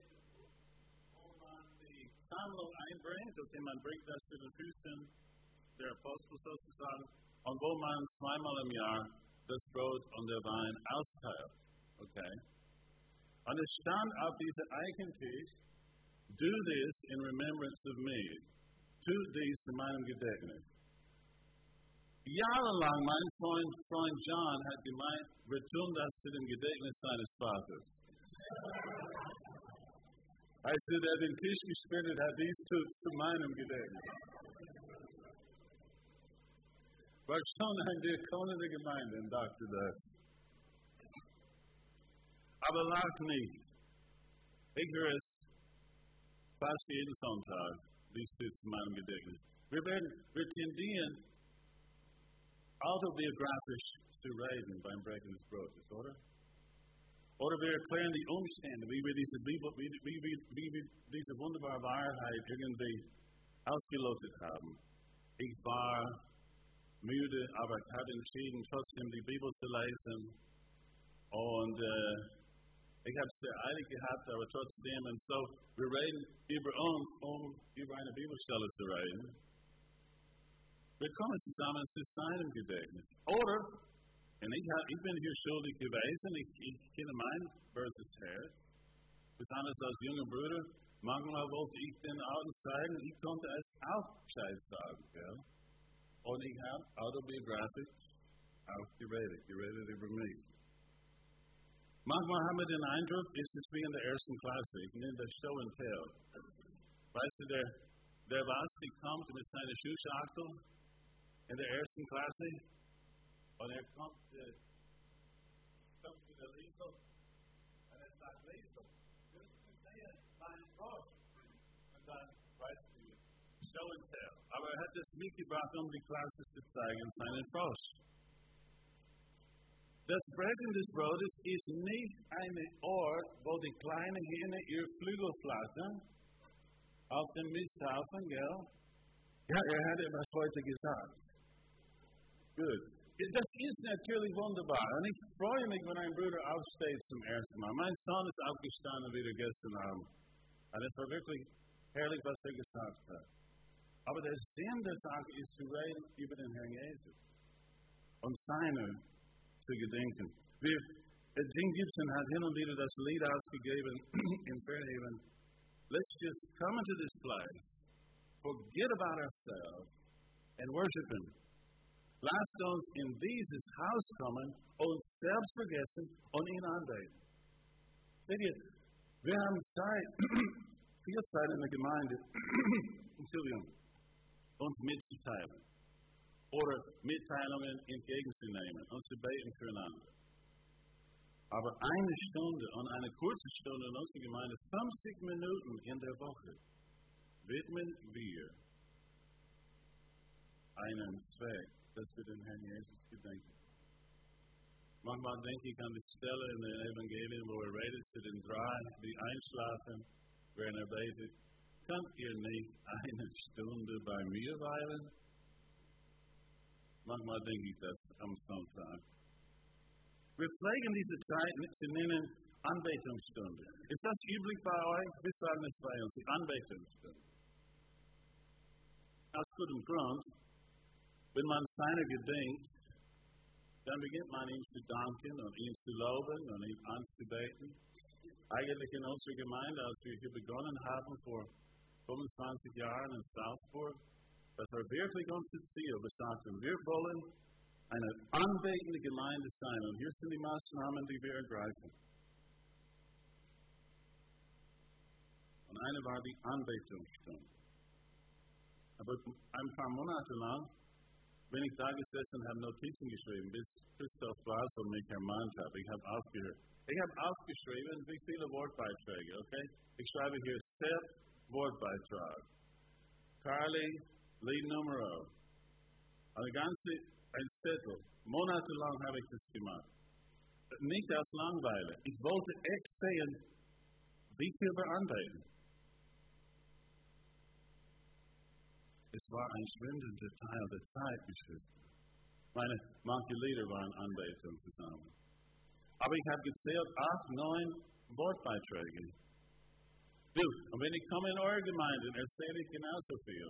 man die Sammlung einbringt, okay, man bringt das zu den Füßen der Apostel sozusagen, und wo man zweimal im Jahr das Brot und der Wein austeilt. Okay? Und es stand auf diesem Eichentisch, do this in remembrance of me. Tu dies in meinem Gedächtnis. Jahrelang, mein Freund John hat gemeint, wir tun das zu dem Gedächtnis seines Vaters. Als er den Tisch gespendet hat, dies tut zu meinem Gedächtnis. War schon ein Diakon in der Gemeinde und dachte das. Aber lach nicht. Ich höre es fast jeden Sonntag, dies tut zu meinem Gedächtnis. Wir tendieren, autobiografisch zu reden beim Brechen des Brotes, oder? Oder wir erklären die Umstände, wie wir diese wunderbare Wahrheit irgendwie ausgelotet haben. Ich war müde, aber ich habe entschieden, trotzdem die Bibel zu lesen. Und ich habe es sehr eilig gehabt, aber trotzdem. Und so, wir reden über uns, über eine Bibelstelle zu reden. Wir kommen zusammen zu seinem Gedächtnis. Oder, und ich bin hier schuldig gewesen, ich kenne mein böses Herz, besonders als junger Bruder. Manchmal wollte ich den Alten zeigen, ich konnte es auch gescheit sagen. Gell? Und ich habe autobiografisch auch geredet über mich. Manchmal haben wir den Eindruck, es ist wie in der ersten Klasse, ich nenne das Show and Tell. Weißt du, der Waski kommt mit seiner Schuhschachtel in der ersten Klasse und er kommt zu der Liesel und er sagt, Liesel, willst du sehen, mein Frosch? Und dann, weißt du, Show and Tell. Aber er hat das mitgebracht, um die Klasse zu zeigen, seinen Frosch. Das Brechen des Brotes ist nicht ein Ort, wo die kleinen Hähne ihr Flügel flattern, auf dem Misthaufen, gell? Ja, er hat etwas heute gesagt. Gut. Das ist natürlich wunderbar. Und ich freue mich, wenn ein Bruder aufsteht zum ersten Mal. Mein Sohn ist aufgestanden wieder gestern Abend. Und es war wirklich herrlich, was er gesagt hat. Aber der Sinn der Sache ist zu reden über den Herrn Jesus und seine zu gedenken. Jim Gibson hat hin und wieder das Lied ausgegeben in Fairhaven. Let's just come into this place, forget about ourselves, and worship Him. Lasst uns in dieses Haus kommen, uns selbst vergessen und ihn anbeten. Seht ihr, wir haben Zeit, viel Zeit in der Gemeinde, Entschuldigung, uns mitzuteilen. Oder Mitteilungen entgegenzunehmen und zu beten füreinander. Aber eine Stunde und eine kurze Stunde in unserer Gemeinde, 50 Minuten in der Woche, widmen wir einen Zweck, dass wir den Herrn Jesus gedenken. Manchmal denke ich an die Stelle in den Evangelien, wo er redet zu den 3, die einschlafen, während er betet. Könnt ihr nicht eine Stunde bei mir weilen? Manchmal denke ich das am Sonntag. Wir pflegen diese Zeit zu nennen Anbetungsstunde. Ist das üblich bei euch? Wir sagen es bei uns, die Anbetungsstunde. Aus gutem Grund, wenn man seiner gedenkt, dann beginnt man ihm zu danken und ihn zu loben und ihn anzubeten. Eigentlich in unserer Gemeinde, als wir hier begonnen haben vor 25 Jahren in Salzburg, das war wirklich unser Ziel. Wir sagten, wir wollen eine anbetende Gemeinde sein. Und hier sind die Maßnahmen, die wir ergreifen. Und eine war die Anbetungsstunde. Aber ein paar Monate lang bin ich da gesessen und habe Notizen geschrieben, bis Christoph Basel mich ermahnt hat. Ich habe aufgehört. Ich habe aufgeschrieben, wie viele Wortbeiträge, okay? Ich schreibe hier Sepp, Wortbeitrag. Carly, Lied Numero. Ein Zettel. Monatelang habe ich das gemacht. Nicht aus Langeweile. Ich wollte echt sehen, wie viel wir anbeten. Es war ein schwindender Teil der Zeit, Geschwister. Manche Lieder waren Anbetung zusammen. Aber ich habe gezählt 8, 9 Wortbeiträge. Du, und wenn ich komme in eure Gemeinde, erzähle ich genauso viel.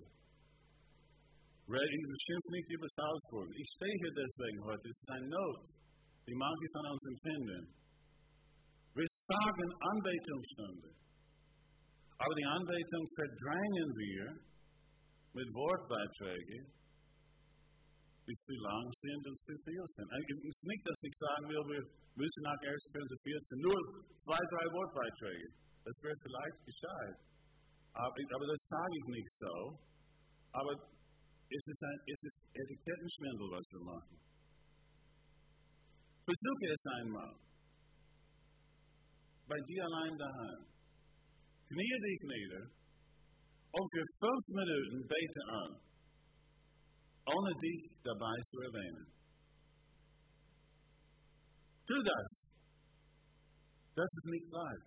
Ich beschimpfe nicht über Salzburg. Ich stehe hier deswegen heute. Es ist eine Not, die manche von uns empfinden. Wir sagen Anbetungsstunde. Aber die Anbetung verdrängen wir mit Wortbeiträgen, die zu lang sind und zu viel sind. Es ist nicht, dass ich sagen will, wir müssen nach 1. Korinther 14 nur 2, 3 Wortbeiträge. Das wäre vielleicht gescheit. Aber das sage ich nicht so. Aber es ist Etikettenschwindel, was wir machen. Versuche es einmal. Bei dir allein daheim. Knie dich nieder und für 5 Minuten bete an, ohne dich dabei zu erwähnen. Tu das. Das ist nicht leicht.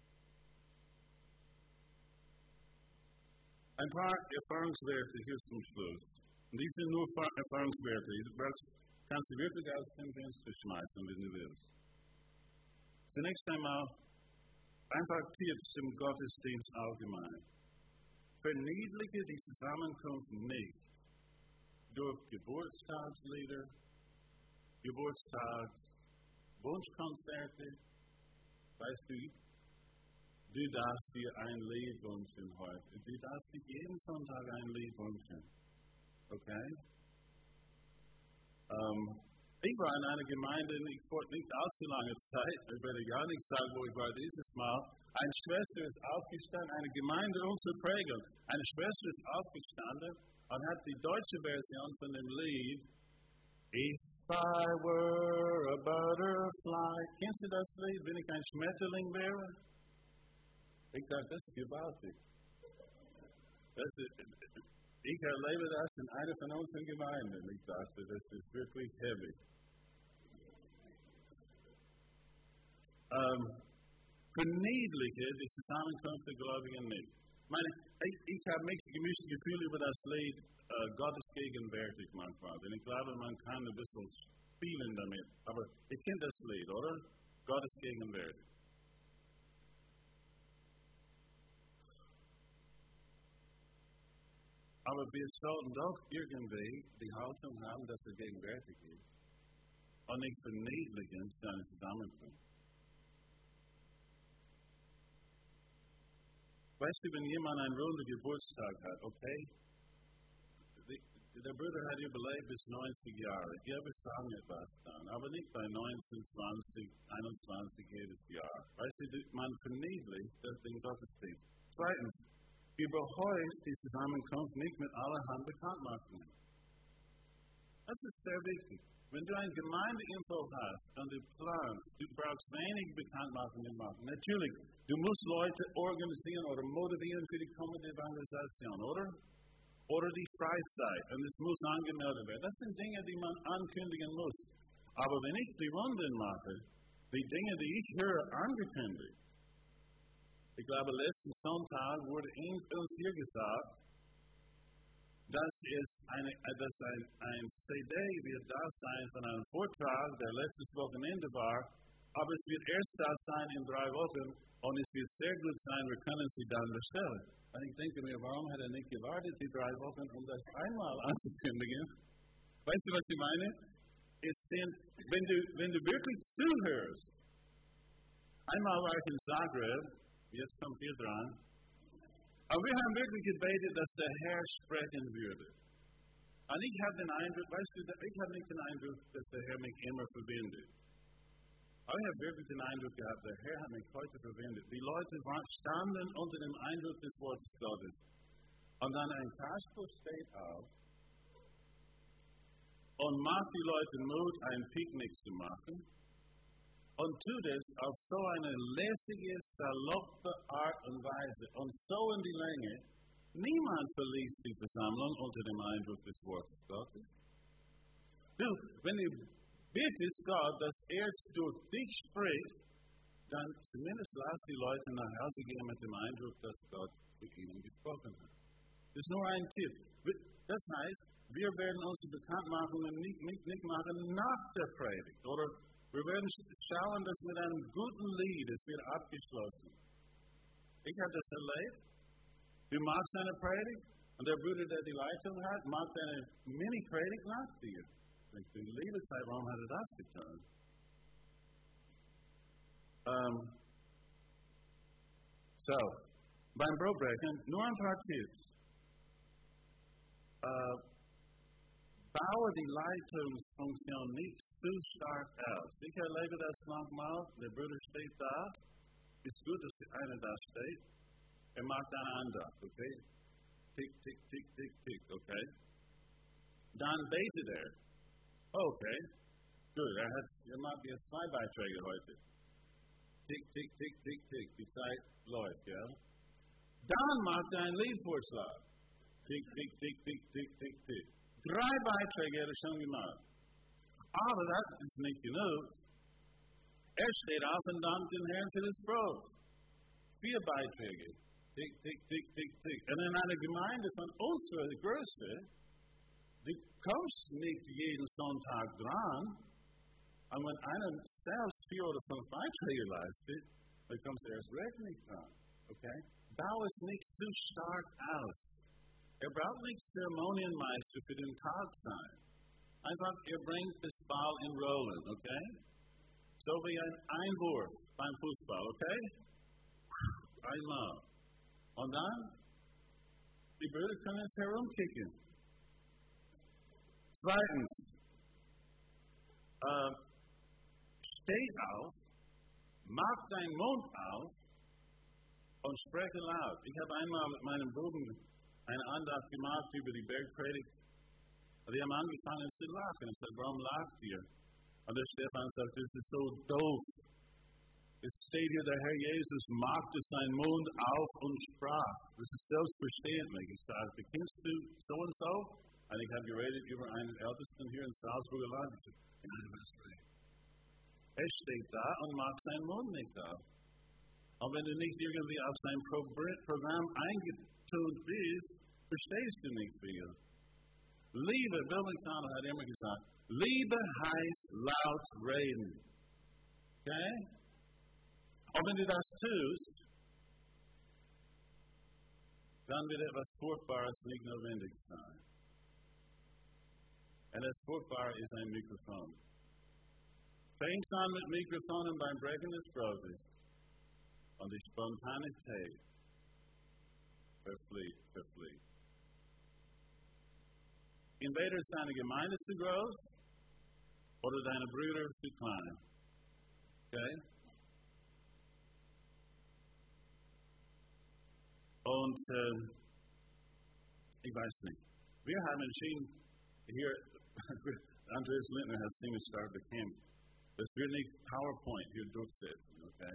Ein paar Erfahrungswerte hier zum Schluss. Und die sind nur Erfahrungswerte. Du kannst sie wirklich aus dem Fenster schmeißen, wenn du willst. Zunächst einmal einfach Tipps zum Gottesdienst allgemein. Verniedliche die Zusammenkunft nicht durch Geburtstagslieder, Wunschkonzerte. Weißt du, du darfst dir ein Lied wünschen heute. Du darfst dir jeden Sonntag ein Lied wünschen. Okay? Ich war in einer Gemeinde vor nicht allzu langer Zeit, ich werde gar nicht sagen, wo ich war dieses Mal. Eine Schwester ist aufgestanden, eine Gemeinde unserer Prägung. Eine Schwester ist aufgestanden und hat die deutsche Version von dem Lied If I were a butterfly. Kennst du das Lied, wenn ich ein Schmetterling wäre? Ich dachte, das ist gewaltig. Ich erlebe das in einer von unseren Gemeinden. Ich dachte, das ist wirklich heavy. Verniedliche die Zusammenkunft der Gläubigen nicht. Ich habe gemischte Gefühle über das Lied Gottes gegenwärtig manchmal. Denn ich glaube, man kann ein bisschen spielen damit. Aber ich kenne das Lied, oder? Gottes gegenwärtig. Aber wir sollten doch irgendwie die Haltung haben, dass er gegenwärtig ist. Und nicht verniedligen seine Zusammenkunft. Weißt du, wenn jemand einen runden Geburtstag hat, okay? Der Bruder hat überlebt bis 90 Jahre. Ja, wir sagen etwas dann. Aber nicht bei 19, 20, 21 jedes Jahr. Weißt du, man verniedlicht den Gottesdienst. Zweitens, überhäuft die Zusammenkunft nicht mit allerhand Bekanntmachungen. Das ist sehr wichtig. Wenn du eine Gemeindeinfo hast und du planst, du brauchst wenig Bekanntmachungen machen. Natürlich, du musst Leute organisieren oder motivieren für die kommende Evangelisation, oder? Oder die Freizeit, und es muss angemeldet werden. Das sind Dinge, die man ankündigen muss. Aber wenn ich die Runden mache, die Dinge, die ich höre, angekündigt. Ich glaube, letzten Sonntag wurde uns hier gesagt, dass ein CD wird da sein von einem Vortrag, der letztes Wochenende war, aber es wird erst da sein in 3 Wochen und es wird sehr gut sein, wir können sie dann bestellen. Und ich denke mir, warum hat er nicht gewartet, die 3 Wochen, um das einmal anzukündigen? Weißt du, was ich meine? Wenn du wirklich zuhörst, einmal war ich in Zagreb, jetzt kommt ihr dran, aber wir haben wirklich gebetet, dass der Herr sprechen würde. Und ich habe den Eindruck, weißt du, ich habe nicht den Eindruck, dass der Herr mich immer verwendet. Aber ich habe wirklich den Eindruck gehabt, der Herr hat mich heute verwendet. Die Leute standen unter dem Eindruck des Wortes Gottes. Und dann ein Pastor steht auf und macht die Leute Mut, ein Picknick zu machen. Und tut es auf so eine lässige, saloppe Art und Weise und so in die Länge. Niemand verließ die Versammlung unter dem Eindruck des Wortes Gottes. Du, wenn du bittest Gott, dass er durch dich spricht, dann zumindest lass die Leute nach Hause gehen mit dem Eindruck, dass Gott zu ihnen gesprochen hat. Das ist nur ein Tipp. Das heißt, wir werden unsere Bekanntmachungen nicht machen nach der Predigt. Oder wir werden schauen, dass mit einem guten Lied es wird abgeschlossen. Ich habe das erlebt. Du machst eine Predigt und der Bruder, der die Leitung hat, macht eine Mini-Predigt nach dir. Ich denke, liebe Zeit, warum hat er das getan? Beim Brotbrechen nur ein paar Tipps. Baue die Leitungsfunktion nicht zu stark aus. Ich erlebe das nochmal. Der Bruder steht da. Es ist gut, dass der eine da steht. Er macht eine Andacht, okay? Tick, tick, tick, tick, tick, okay? Dann betet er. Okay, gut. Er macht jetzt 2 Beiträge heute. Tick, tick, tick, tick, tick. Die Zeit läuft, ja? Dann macht er einen Liedvorschlag. Tick, tick, tick, tick, tick, tick, tick. 3 Beiträge hat er schon gemacht. Aber das ist nicht genug. Er steht auf und dankt den Herrn für das Brot. 4 Beiträge. Tick, tick, tick, tick, tick. Und in einer Gemeinde von unserer Größe, du kommst nicht jeden Sonntag dran. Und wenn einer selbst 4 oder 5 Beiträge leistet, dann kommst du erst recht nicht dran. Okay? Bau es nicht zu stark aus. Er braucht nicht Zeremonienmeister für den Tag sein. Einfach, er bringt das Ball in Rollen, okay? So wie ein Einwurf beim Fußball, okay? Einmal. Und dann, die Brüder können es herumkicken. Zweitens, steh auf, mach deinen Mund auf und spreche laut. Ich habe einmal mit meinem Bruder eine Andacht gemacht über die Bergpredigt. Und die haben angefangen zu lachen. Ich sagte, warum lacht ihr? Und der Stefan sagt, das ist so doof. Es steht hier, der Herr Jesus machte seinen Mund auf und sprach. Das ist selbstverständlich. Ich sagte, kennst du so und so? Und ich habe geredet über einen Ältesten hier in Salzburger Land. Ich sagte, ja, du hast recht. Er steht da und macht seinen Mund nicht auf. Und wenn du nicht irgendwie auf sein Programm eingetont bist, verstehst du nicht viel. Liebe, Bill McDonald hat immer gesagt, Liebe heißt laut reden. Okay? Und wenn du das tust, dann wird etwas Furchtbares nicht notwendig sein. Und das Furchtbare ist ein Mikrofon. Fängst an mit Mikrofonen beim Brechen des Brotes und die Spontanität verfliegt. Entweder ist deine Gemeinde zu groß oder deine Brüder zu klein. Okay? Und ich weiß nicht. Wir haben entschieden, hier, Andreas Lindner hat ziemlich stark bekämpft, dass wir nicht PowerPoint hier durchsetzen, okay?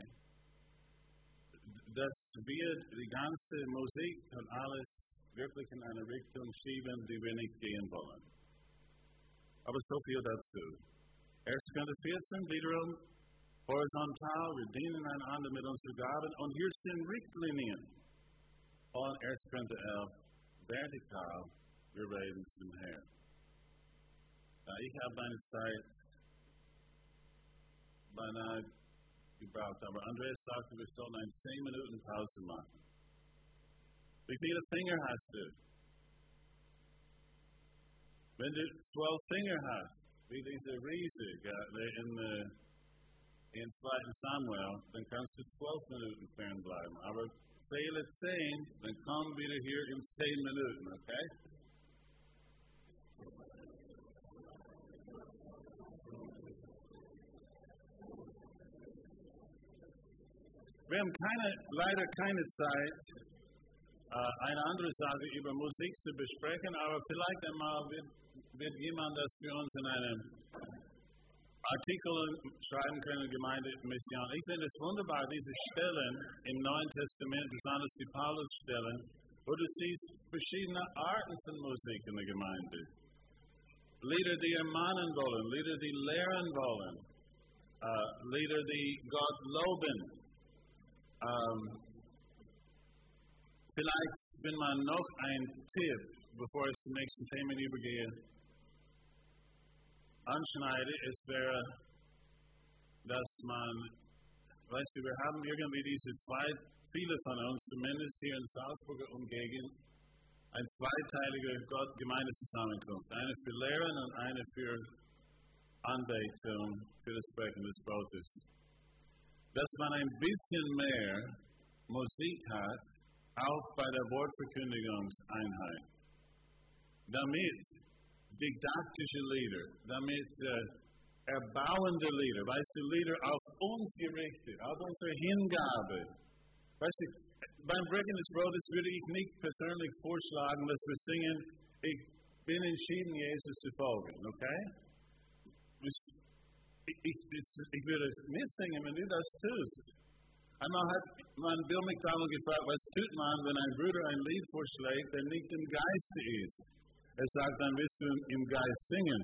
Dass wir die ganze Musik und alles wirklich in eine Richtung schieben, die wir nicht gehen wollen. Aber so viel dazu. 1. Korinther 14, wiederum horizontal, wir dienen einander mit unseren Gaben und hier sind Richtlinien. Und 1. Korinther 11, vertikal, wir reden zum Herrn. Ich habe meine Zeit beinahe gebraucht, aber Andreas sagte, wir sollen eine 10 Minuten Pause machen. Wie viele Finger hast du? Wenn du 12 Finger hast, wie dieser Riese in 2. Samuel, dann kannst du 12 Minuten fernbleiben. Aber zähle 10, dann komm wieder hier in 10 Minuten, okay? wir haben leider keine Zeit, eine andere Sache über Musik zu besprechen, aber vielleicht einmal wird jemand das für uns in einem Artikel schreiben können, Gemeindemission. Ich finde es wunderbar, diese Stellen im Neuen Testament, besonders die Paulus-Stellen, wo du siehst verschiedene Arten von Musik in der Gemeinde. Lieder, die ermahnen wollen, Lieder, die lehren wollen, Lieder, die Gott loben. Vielleicht, wenn man noch ein Tipp, bevor ich zum nächsten Thema übergehe, anschneide, es wäre, dass man, weißt du, wir haben irgendwie viele von uns, zumindest hier in Salzburger Umgegend, eine zweiteilige Gemeindezusammenkunft. Eine für Lehren und eine für Anbetung, für das Brechen des Brotes. Dass man ein bisschen mehr Musik hat, auch bei der Wortverkündigungseinheit. Damit didaktische Lieder, damit erbauende Lieder, weißt du, Lieder auf uns gerichtet, auf unsere Hingabe. Weißt du, beim Brechen des Brotes würde ich nicht persönlich vorschlagen, dass wir singen, ich bin entschieden, Jesus zu folgen, okay? Ich würde es mitsingen, wenn du das tust. Einmal hat man Bill McDonald gefragt, was tut man, wenn ein Bruder ein Lied vorschlägt, der nicht im Geiste ist? Er sagt, dann wirst du im Geist singen.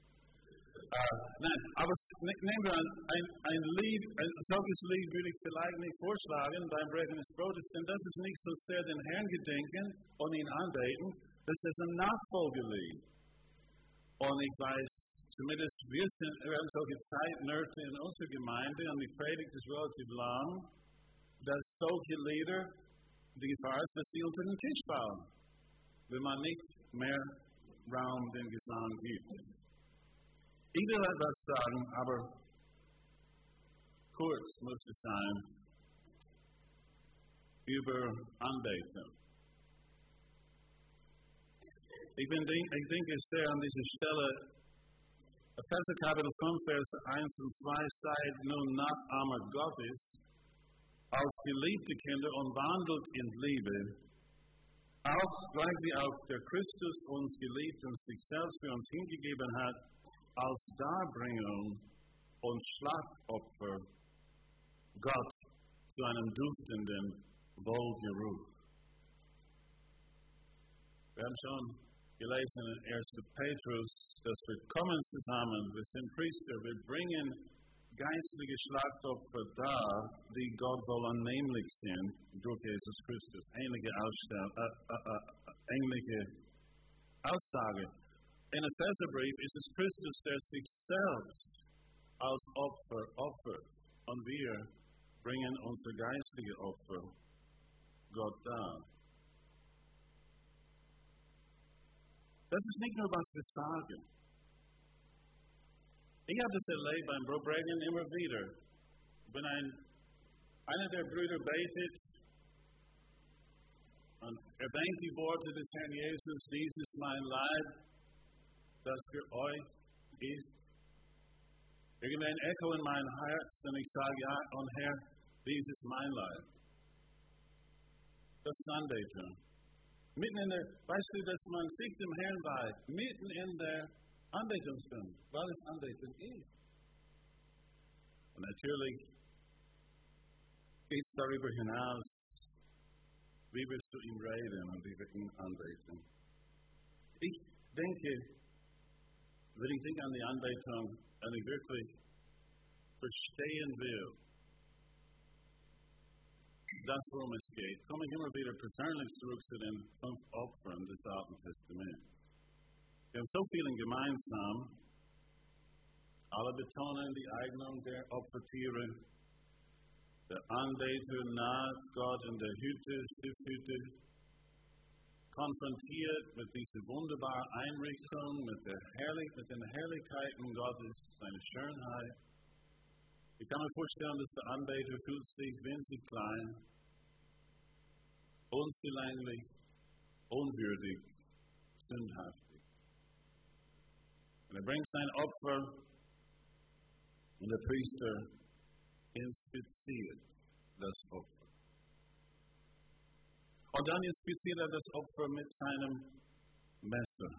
Nein, aber nehmen wir ein Lied, ein solches Lied würde ich vielleicht nicht vorschlagen beim Brechen des Brotes, denn das ist nicht so sehr den Herrn gedenken und ihn anbeten, das ist ein Nachfolgelied. Und ich weiß, zumindest wir haben solche Zeitnörte in unserer Gemeinde und die Predigt ist relativ lang, dass solche Lieder die Gefahr ist, dass sie unter den Tisch fallen, wenn man nicht mehr Raum den Gesang gibt. Ich will etwas sagen, aber kurz muss es sein, über Anbetung. Ich denke sehr an dieser Stelle, Epheser Kapitel 5, Vers 1 und 2, seid nun Nachahmer Gottes, als geliebte Kinder und wandelt in Liebe, auch gleich wie auch der Christus uns geliebt und sich selbst für uns hingegeben hat, als Darbringung und Schlachtopfer Gott zu einem duftenden Wohlgeruch. Wir haben schon gelesen in 1. Petrus, dass wir kommen zusammen, wir sind Priester, wir bringen geistliche Schlachtopfer dar, die Gott wohl annehmlich sind durch Jesus Christus. Ähnliche Aussage. In Epheserbrief ist es Christus, der sich selbst als Opfer opfert. Und wir bringen unsere geistliche Opfer Gott dar. Das ist nicht nur, was wir sagen. Ich habe das erlebt beim Brotbrechen immer wieder. Wenn einer der Brüder betet und erwähnt die Worte des Herrn Jesus, dies ist mein Leib, das für euch ist. Irgendwie ein Echo in mein Herz und ich sage, ja, und Herr, dies ist mein Leib. Das ist Anbetung. Weißt du, dass man sich dem Herrn weiht, mitten in der Anbetungsstunde, weil es Anbetung ist. Und natürlich geht es darüber hinaus, wie wir zu ihm reden und wie wir ihn anbeten. Ich denke, wenn ich denke an die Anbetung, und ich wirklich verstehen will, das, worum es geht, komme ich immer wieder persönlich zurück zu den 5 Opfern des Alten Testaments. Wir haben so viel gemeinsam. Alle betonen die Eignung der Opfertiere. Der Anbeter naht Gott in der Stiftshütte, konfrontiert mit dieser wunderbaren Einrichtung, mit den Herrlichkeiten Gottes, seiner Schönheit. Ich kann mir vorstellen, dass der Anbeter fühlt sich winzig klein, unzulänglich, unwürdig, sündhaftig. Und er bringt sein Opfer und der Priester inspiziert das Opfer. Und dann inspiziert das Opfer mit seinem Messer.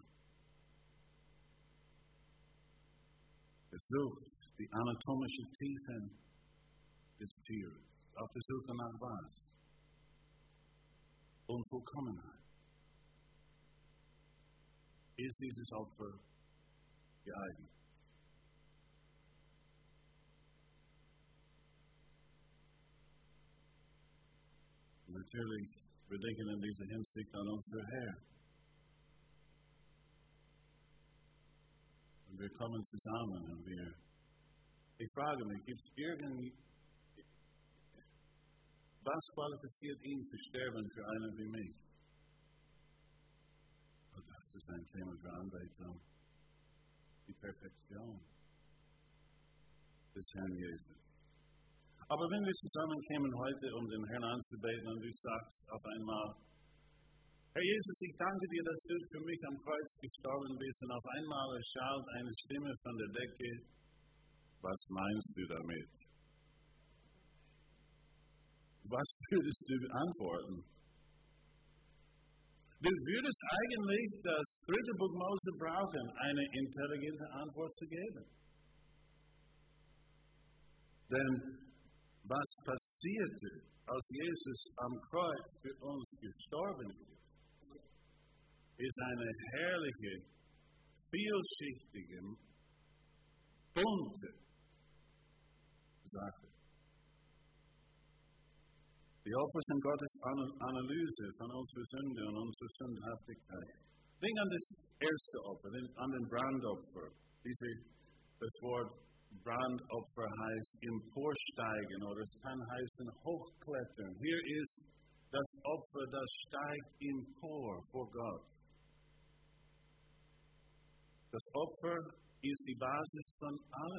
Er sucht die anatomischen Tiefen des Tieres, auf der Suche nach was? Unvollkommenheit. Ist dieses Opfer geeignet? Natürlich, wir denken in dieser Hinsicht an unseren Herr. Und wir kommen zusammen und ich frage mich, gibt es was qualifiziert ihn zu sterben für einen wie mich? Und das ist ein Thema für Anbetung. Die Perfektion des Herrn Jesus. Aber wenn wir zusammenkämen heute, um den Herrn anzubeten, und du sagst auf einmal, Herr Jesus, ich danke dir, dass du für mich am Kreuz gestorben bist, und auf einmal erschallt eine Stimme von der Decke. Was meinst du damit? Was würdest du antworten? Du würdest eigentlich das 3. Buch Mose brauchen, eine intelligente Antwort zu geben. Denn was passierte, als Jesus am Kreuz für uns gestorben ist, ist eine herrliche, vielschichtige, bunte Sache. Die Opfer sind Gottes Analyse von unserer Sünde und unserer Sündhaftigkeit. Denk an das erste Opfer, an den Brandopfer. Das Wort Brandopfer heißt emporsteigen oder es kann heißen hochklettern. Hier ist das Opfer, das steigt empor vor Gott. Das Opfer ist die Basis von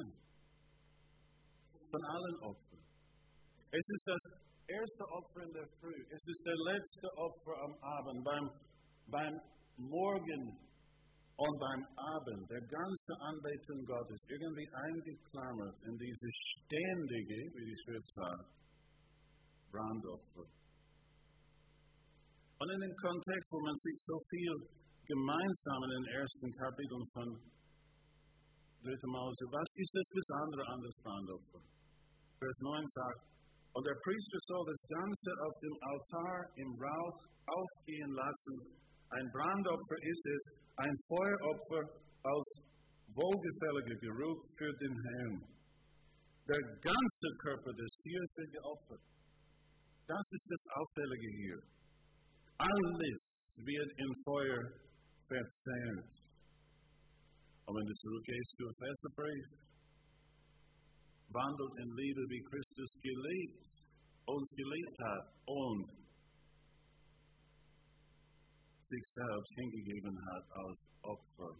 allen Opfern. Es ist das erste Opfer in der Früh. Es ist der letzte Opfer am Abend, beim Morgen und beim Abend. Der ganze Anbetung Gottes irgendwie eingeklammert in diese ständige, wie die Schrift sagt, Brandopfer. Und in dem Kontext, wo man sieht so viel gemeinsam in den ersten Kapiteln von 3. Mose, was ist das Besondere an das Brandopfer? Vers 9 sagt, und der Priester soll das Ganze auf dem Altar im Rauch aufgehen lassen. Ein Brandopfer ist es, ein Feueropfer aus wohlgefälliger Geruch für den Herrn. Der ganze Körper des Tieres wird geopfert. Das ist das Auffällige hier. Alles wird im Feuer verzehrt. Und wenn du zurückgehst zu Epheserbrief, wandelt in Liebe, wie Christus uns geliebt hat und sich selbst hingegeben hat als Opfer.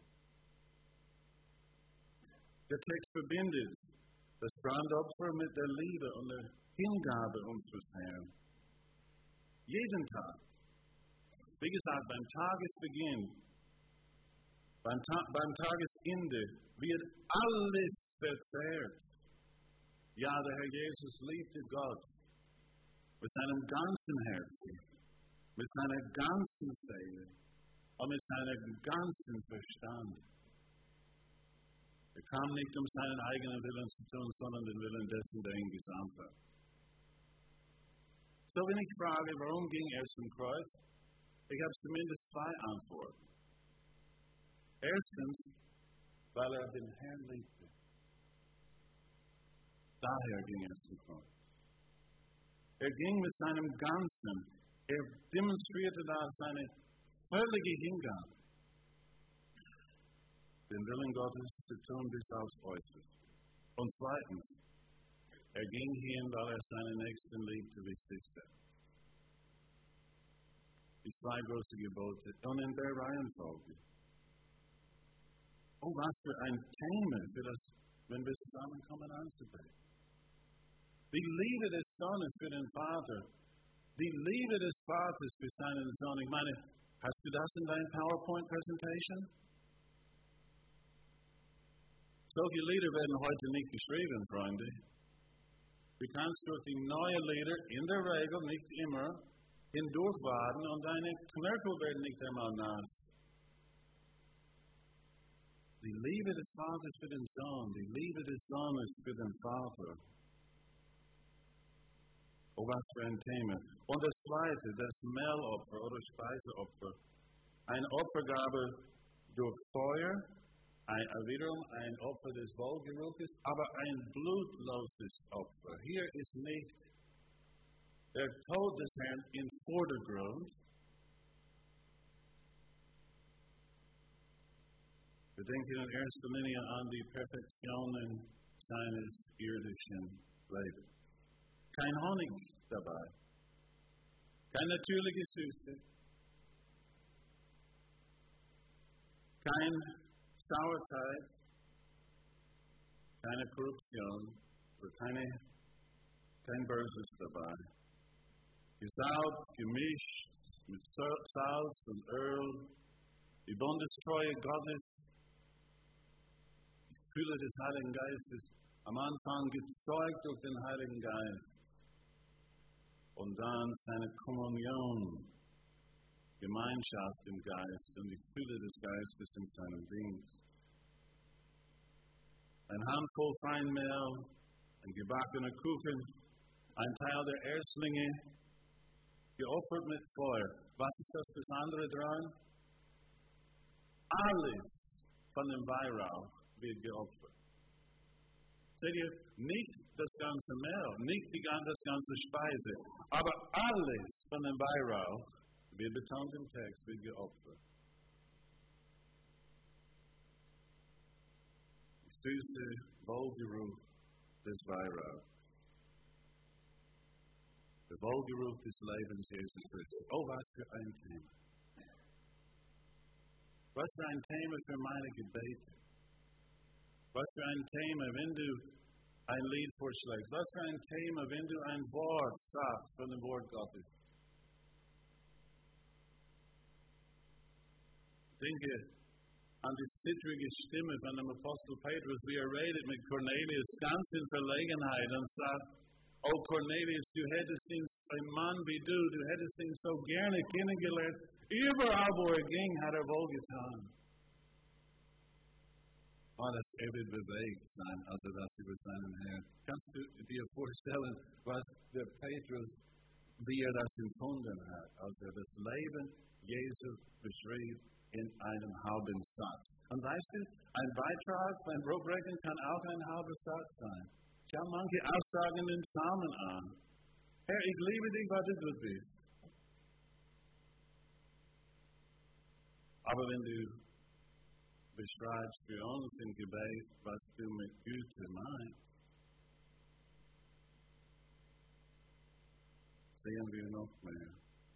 Der Text verbindet das Brandopfer mit der Liebe und der Hingabe unseres Herrn. Jeden Tag. Wie gesagt, beim Tagesbeginn, beim Tagesende wird alles verzehrt. Ja, der Herr Jesus liebte Gott mit seinem ganzen Herzen, mit seiner ganzen Seele und mit seinem ganzen Verstand. Er kam nicht, um seinen eigenen Willen zu tun, sondern den Willen dessen, der ihn gesandt hat. So, wenn ich frage, warum ging er zum Kreuz? Ich habe zumindest 2 Antworten. Erstens, weil er den Herrn liebte. Daher ging er zum Kreuz. Er ging mit seinem Ganzen. Er demonstrierte da seine völlige Hingabe. Den Willen Gottes zu tun bis aufs Äußerste. Und zweitens, er ging hin, weil er seine Nächsten liebte wie sich selbst. Die 2 großen Gebote und in der Reihenfolge. Oh, was für ein Thema für das, wenn wir zusammenkommen anzubeten. Die Liebe des Sohnes für den Vater. Die Liebe des Vaters für seinen Sohn. Ich meine, hast du das in deiner PowerPoint-Präsentation? Solche Lieder werden heute nicht geschrieben, Freunde. Du kannst durch die neue Lieder in der Regel nicht immer hindurchwaden und deine Knöchel werden nicht einmal nass. Die Liebe des Vaters für den Sohn, die Liebe des Sohnes für den Vater. Oh, was für ein Thema. Und das zweite, das Mehlopfer oder Speiseopfer. Eine Opfergabe durch Feuer, wiederum ein Opfer des Wohlgeruches, aber ein blutloses Opfer. Hier ist nicht der Tod des Herrn im Vordergrund. Wir denken in erster Linie an die Perfektionen seines irdischen Lebens. Kein Honig dabei, keine natürliche Süße, kein Sauerteig, keine Korruption, kein Böses dabei. Gesalbt, gemischt mit Salz und Öl, die Bundestreue Gottes, die Fülle des Heiligen Geistes, am Anfang gezeugt durch den Heiligen Geist und dann seine Kommunion, Gemeinschaft im Geist und die Fülle des Geistes in seinem Dienst. Ein Handvoll Feinmehl, ein gebackener Kuchen, ein Teil der Erstlinge, geopfert mit Feuer. Was ist das Besondere daran? Alles von dem Weihrauch wird geopfert. Seht ihr, nicht das ganze Mehl, nicht das ganze Speise, aber alles von dem Weihrauch, wird betont im Text, wird geopfert. Die süße Wohlgeruch des Weihrauchs. Der Wohlgeruch des Lebens Jesus Christus. Oh, was für ein Thema. Was für ein Thema für meine Gebete. Was für ein Thema, wenn du ein Lied vorschlägst. Was für ein Thema, wenn du ein Wort sagst von dem Wort Gottes. Denke an die zittrige Stimme von dem Apostel Petrus, wie er redet mit Cornelius, ganz in Verlegenheit und sagt, oh Cornelius, du hättest ihn, ein Mann wie du hättest ihn so gerne kennengelernt. Überall, wo er ging, hat er wohlgetan. Oh, das wird bewegt sein, also das über seinen Herrn. Kannst du dir vorstellen, was der Petrus, wie er das empfunden hat, als er das Leben Jesu beschrieb in einem halben Satz. Und weißt du, ein Beitrag beim Brotbrechen kann auch ein halber Satz sein. Schau manche Aussagen in Psalmen an. Herr, ich liebe dich, weil du gut bist. Aber wenn du beschreibst für uns im Gebet, was du mit Güte meinst, sehen wir noch mehr.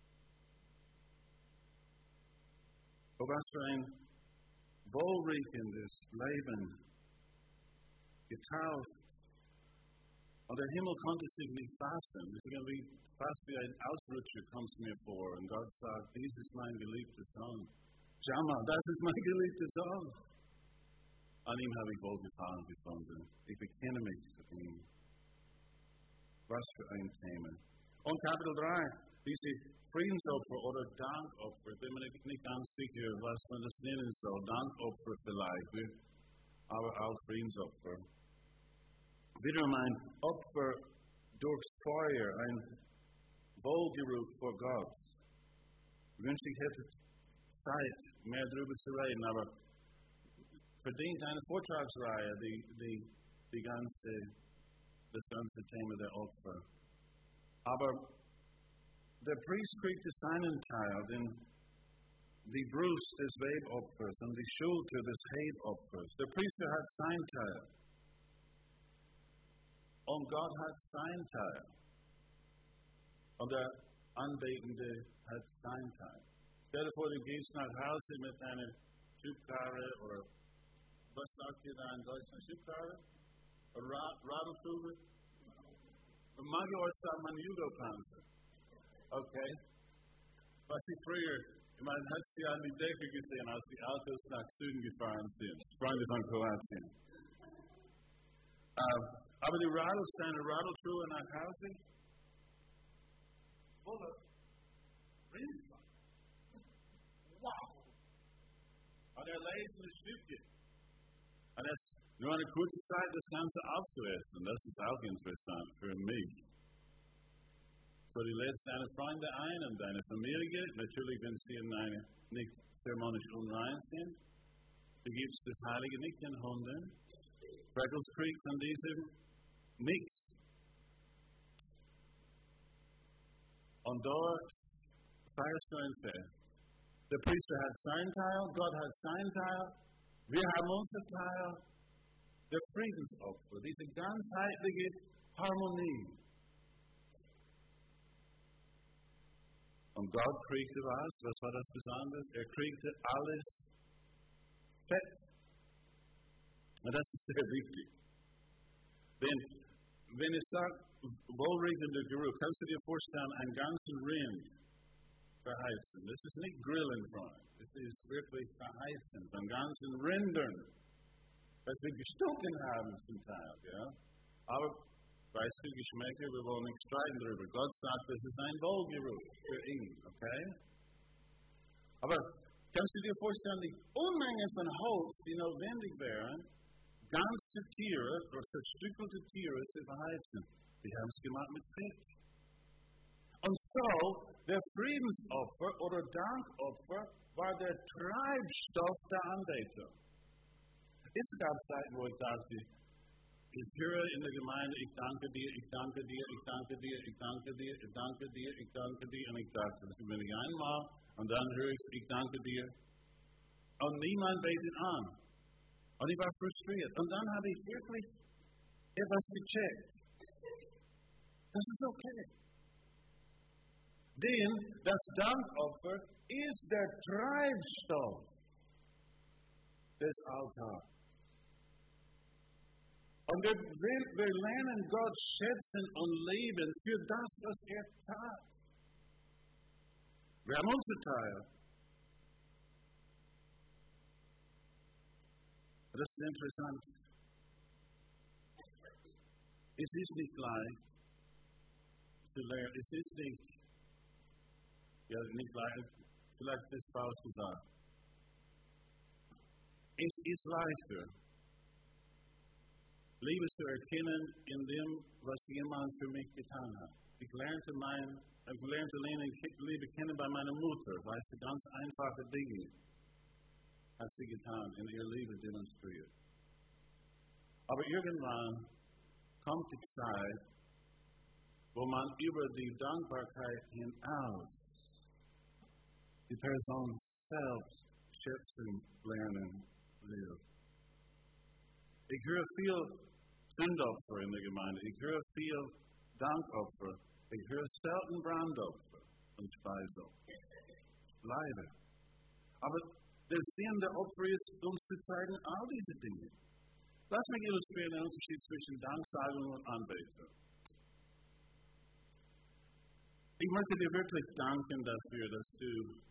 Oh, was für ein wohlriechendes Leben, getauft. Und der Himmel konnte sich nicht fassen. Es ist irgendwie fast wie ein Ausrutscher, kommt es mir vor. Und Gott sagt, dies ist mein geliebter Sohn. Schau mal, das ist mein geliebter Sohn. An ihm habe ich Wohlgefallen gefunden. Ich bekenne mich zu ihm. Was für ein Thema. Und Kapitel 3, diese Friedensopfer oder Dankopfer. Ich bin mir nicht ganz sicher, was man das nennen soll. Dankopfer vielleicht, aber auch Friedensopfer. Wiederum ein Opfer durchs Feuer, ein Wohlgeruch vor Gott. Ich wünschte, ich hätte Zeit, mehr darüber zu reden, aber verdient eine Vortragsreihe, das ganze Thema der Opfer. Aber der Priester kriegte seinen Teil, die Brust des Webopfers und die Schulter des Hebopfers. Der Priester hat sein Teil. Und Gott hat sein Teil. Und der Anbetende hat sein Teil. Stell dir vor, du gehst nach Hause mit einer Schubkarre oder was sagt ihr da in Deutschland? Schubkarre? Radlfuhrer? Und manchmal sagt man Judo-Panzer. Okay? Was ich früher, man hat sie an die Decke gesehen, als die Autos nach Süden gefahren sind. Freunde von Kroatien. Aber die Radelsteine Radeltrue nach Hause, voller Rindfleisch. Wow! Und lest ein Stückchen. Und das nur eine kurze Zeit, das Ganze aufzuessen. Und das ist auch interessant für mich. So, die lädst deine Freunde ein und deine Familie. Natürlich, wenn sie in eine nicht zeremonisch unrein sind. Du gibst das Heilige nicht den Hunden. Freckles kriegt von diesem nichts. Und dort feierst du ein Fest. Der Priester hat sein Teil, Gott hat sein Teil, wir haben unser Teil, der Friedensopfer, diese ganzheitliche Harmonie. Und Gott kriegte was war das Besondere? Er kriegte alles Fett. Und das ist sehr wichtig. Wenn ich sage, wohlriechender Geruch, kannst du dir vorstellen, einen ganzen Rind verheizen. Das ist nicht Grillen, Freund. Das ist wirklich verheizen von ganzen Rindern, das wir gestunken haben zum Teil. Ja? Aber, weißt du, Geschmäcker, wir wollen nicht streiten darüber. Gott sagt, das ist ein Wohlgeruch für ihn. Okay? Aber kannst du dir vorstellen, die Unmenge von Holz, die notwendig wären, ganze Tiere oder zerstückelte Tiere zu verheizen? Die haben es gemacht mit Fett. Und so, der Friedensopfer oder Dankopfer war der Treibstoff der Anbetung. Es gab Zeiten, wo ich dachte, ich höre in der Gemeinde, ich danke dir, ich danke dir, ich danke dir, ich danke dir, ich danke dir, ich danke dir. Und ich dachte, das bin ich einmal. Und dann höre ich danke dir. Und niemand betet an. Und ich war frustriert. Und dann habe ich wirklich etwas gecheckt. Das ist okay. Denn das Dankopfer ist der Treibstoff des Altars. Und wir lernen Gott schätzen und lieben für das, was er tat. Wir haben unser Teil. Das ist interessant. Es ist nicht leicht zu lernen. Es ist nicht leicht, vielleicht ist es falsch gesagt. Es ist leichter, Liebe zu erkennen in dem, was jemand für mich getan hat. Ich lernte Liebe kennen bei meiner Mutter, weißt du, ganz einfache Dinge hat sie getan, in ihrer Liebe demonstriert. Aber irgendwann kommt die Zeit, wo man über die Dankbarkeit hinaus die Person selbst schätzen lernen will. Ich höre viel Sündopfer in der Gemeinde. Ich höre viel Dankopfer. Ich höre selten Brandopfer und Speisopfer. Leider. Aber der Sinn der Opfer ist, uns zu zeigen, all diese Dinge. Lass mich illustrieren den Unterschied zwischen Danksagung und Anbetung. Ich möchte dir wirklich danken dafür, dass du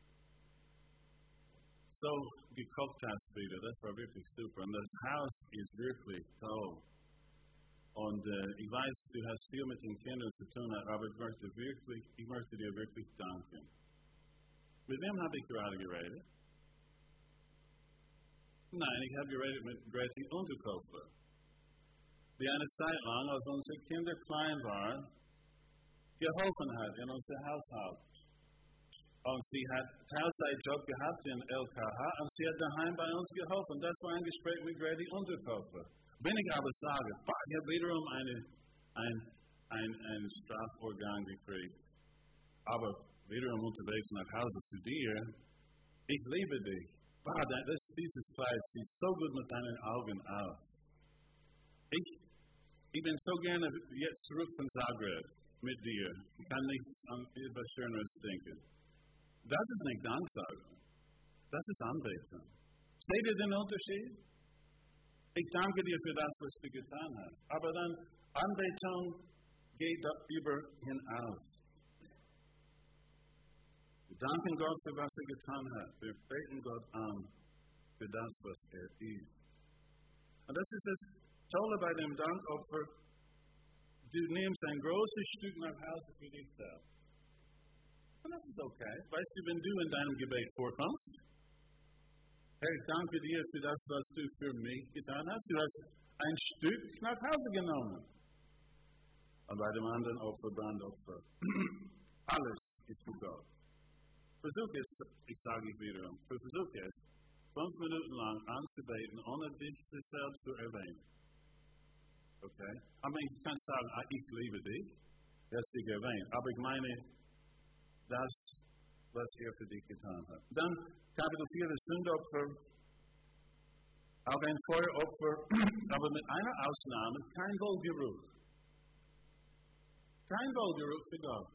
so gekocht hast wieder. Das war wirklich super. Und das Haus ist wirklich toll. Und ich weiß, du hast viel mit den Kindern zu tun, aber ich möchte dir wirklich danken. Mit wem habe ich gerade geredet? Nein, ich habe geredet mit Greti Unterkofler, die eine Zeit lang, als unsere Kinder klein waren, geholfen hat in unser Haushalt. Und sie hat Teilzeitjob gehabt in LKH und sie hat daheim bei uns geholfen. Das war ein Gespräch mit Greti Unterkofler. Wenn ich aber sage, ich habe wiederum einen Strafvorgang gekriegt, aber wiederum unterwegs nach Hause zu dir, ich liebe dich. Dieses Kleid sieht so gut mit deinen Augen aus. Ich bin so gerne jetzt zurück von Zagreb mit dir. Ich kann nichts an etwas Schöneres denken. Das ist nicht Danksagung. Das ist Anbetung. Seht ihr den Unterschied? Ich danke dir für das, was du getan hast. Aber dann, Anbetung geht darüber hinaus. Wir danken Gott für was er getan hat. Wir beten Gott an für das, was er ist. Und das ist das Tolle bei dem Dankopfer. Du nimmst ein großes Stück nach Hause für dich selbst. Und das ist okay. Weißt du, wenn du in deinem Gebet vorkommst, Herr, ich danke dir für das, was du für mich getan hast. Du hast ein Stück nach Hause genommen. Und bei dem anderen Opfer, Brandopfer. Alles ist für Gott. Versuch es, ich sage es wieder, versuch es, 5 Minuten lang anzubeten, ohne dich selbst zu erwähnen. Okay? Aber ich kann sagen, ich liebe dich, das dich erwähnt. Aber ich meine, das, was für dich getan hat. Dann Kapitel 4, das Sündopfer, auch ein Feueropfer, aber mit einer Ausnahme, kein Wohlgeruch. Kein Wohlgeruch für Gott.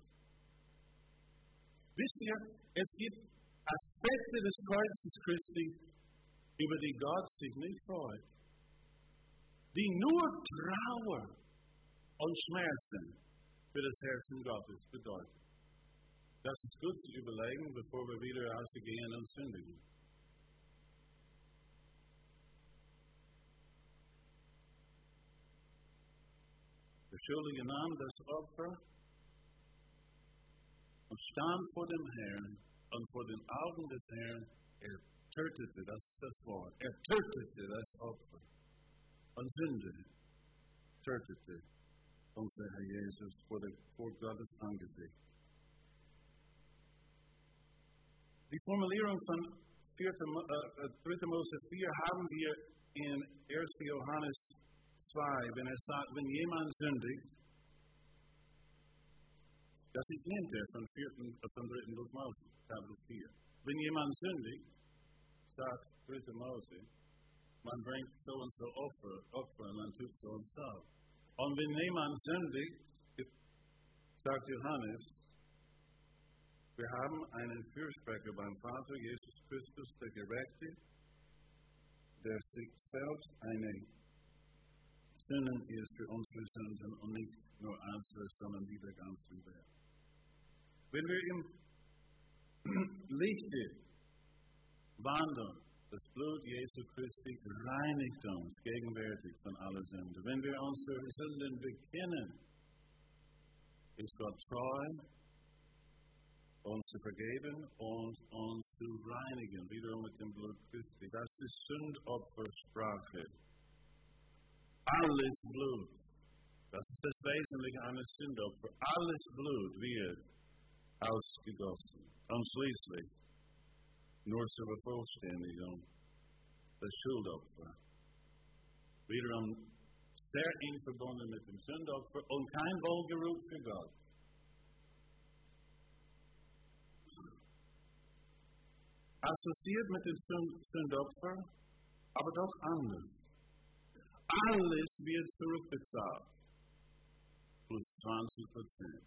Wisst ihr, es gibt Aspekte des Kreuzes Christi, über die Gott sich nicht freut, die nur Trauer und Schmerzen für das Herzen Gottes bedeuten. Das ist gut zu überlegen, bevor wir wieder rausgehen und sündigen. Der Schuldige nahm das Opfer und stand vor dem Herrn und vor den Augen des Herrn. Er tötete, das ist das Wort, er tötete das Opfer. Und Sünde tötete unser Herr Jesus vor Gottes Angesicht. Die Formulierung von 3. Mose 4 haben wir in 1. Johannes 2, wenn er sagt, wenn jemand sündigt, das ist nicht der von 3. Mose, Kapitel 4. Wenn jemand sündigt, sagt 3. Mose, man bringt so und so Opfer und man tut so und so. Und wenn jemand sündigt, sagt Johannes, wir haben einen Fürsprecher beim Vater, Jesus Christus, der Gerechte, der sich selbst eine Sünden ist für unsere Sünden und nicht nur unsere, sondern die der ganzen Welt. Wenn wir im Lichte wandeln, das Blut Jesu Christi reinigt uns gegenwärtig von aller Sünde. Wenn wir unsere Sünden bekennen, ist Gott treu, uns zu vergeben und uns zu reinigen, wiederum mit dem Blut Christi. Das ist Sündopfersprache. Alles Blut, das ist das Wesentliche eines Sündopfers. Alles Blut wird ausgegossen. Und schließlich, nur zur Vervollständigung, das Schuldopfer. Wiederum sehr eng verbunden mit dem Sündopfer und kein Wohlgeruch für Gott. Assoziiert mit dem Sündopfer, aber doch anders. Alles wird zurückbezahlt. Plus 20%.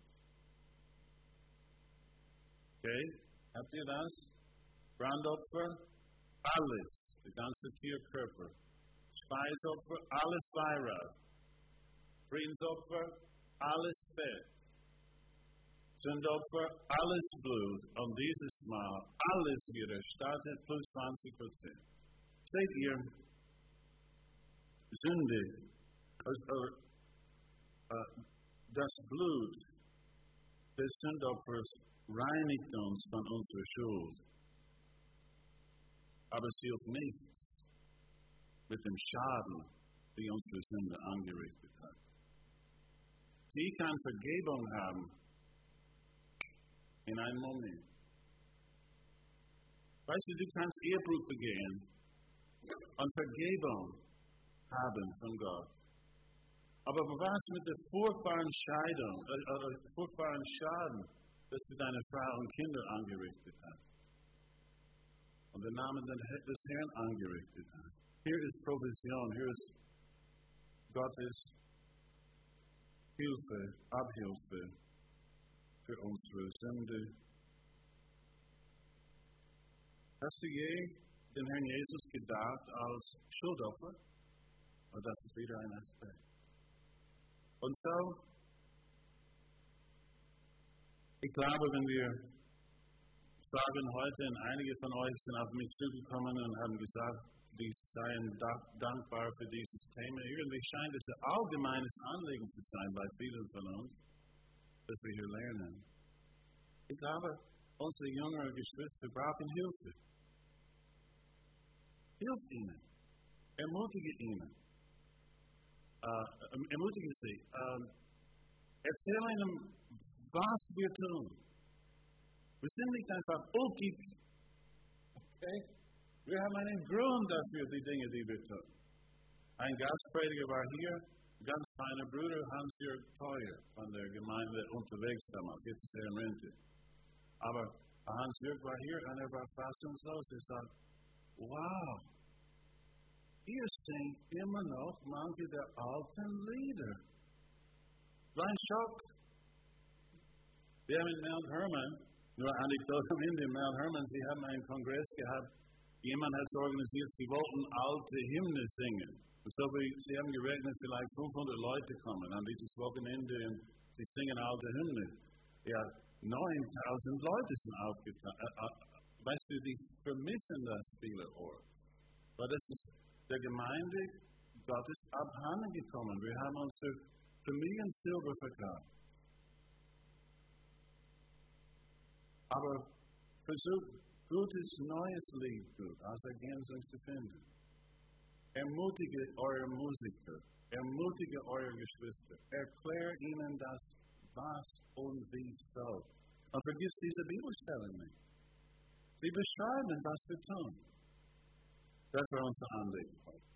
Okay? Habt ihr das? Brandopfer? Alles. Der ganze Tierkörper. Speisopfer? Alles Weihrauch. Friedensopfer? Alles Fett. Sündopfer? Alles Blut. Und dieses Mal alles wird erstattet plus 20%. Seht ihr? Sünde, das Blut des Sündopfers reinigt uns von unserer Schuld. Aber es hilft nichts mit dem Schaden, den unsere Sünde angerichtet hat. Sie kann Vergebung haben in einem Moment. Weißt du, du kannst Ehebruch begehen und Vergebung haben von Gott. Aber was mit der furchtbaren Scheidung, furchtbaren Schaden, das du deine Frau und Kinder angerichtet hast und den Namen des Herrn angerichtet hast? Hier ist Provision, hier ist Gottes Hilfe, Abhilfe für unsere Sünde. Hast du je den Herrn Jesus gedacht als Schuldopfer? Und das ist wieder ein Aspekt. Und so, ich glaube, wenn wir sagen heute, und einige von euch sind auf mich zugekommen und haben gesagt, die seien dankbar für dieses Thema. Irgendwie scheint es ein allgemeines Anliegen zu sein bei vielen von uns, dass wir hier lernen. Ich glaube, unsere jüngeren Geschwister brauchen Hilfe. Hilf ihnen. Ermutige ihnen. Ermutige sie. Erzähl ihnen, was wir tun. Wir sind nicht einfach ulkig. Okay? Wir haben einen Grund dafür, die Dinge, die wir tun. Ein Gastprediger war hier, ganz feiner Bruder, Hans-Jörg Teuer, von der Gemeinde unterwegs damals. Jetzt ist er in Rente. Aber Hans-Jörg war hier und er war fassungslos. Er sagt, wow, ihr singt immer noch manche der alten Lieder. War ein Schock. Wir haben in Mount Hermon, nur Anekdote am Ende, in Mount Hermon, sie haben einen Kongress gehabt. Jemand hat es organisiert, sie wollten alte Hymnen singen. So sie haben gerechnet, vielleicht 500 Leute kommen an dieses Wochenende und sie singen alte Hymnen. Ja, 9.000 Leute sind aufgetan. Weißt du, die vermissen das vielerorts. Weil das ist der Gemeinde Gottes abhanden gekommen. Wir haben unsere Familiensilber verkauft. Aber versucht, gutes neues Lied als Ergänzung zu finden. Ermutige eure Musiker, ermutige eure Geschwister, erkläre ihnen das, was und wieso. Und vergiss diese Bibelstellen nicht. Sie beschreiben, was wir tun. Das war unser Anliegen heute.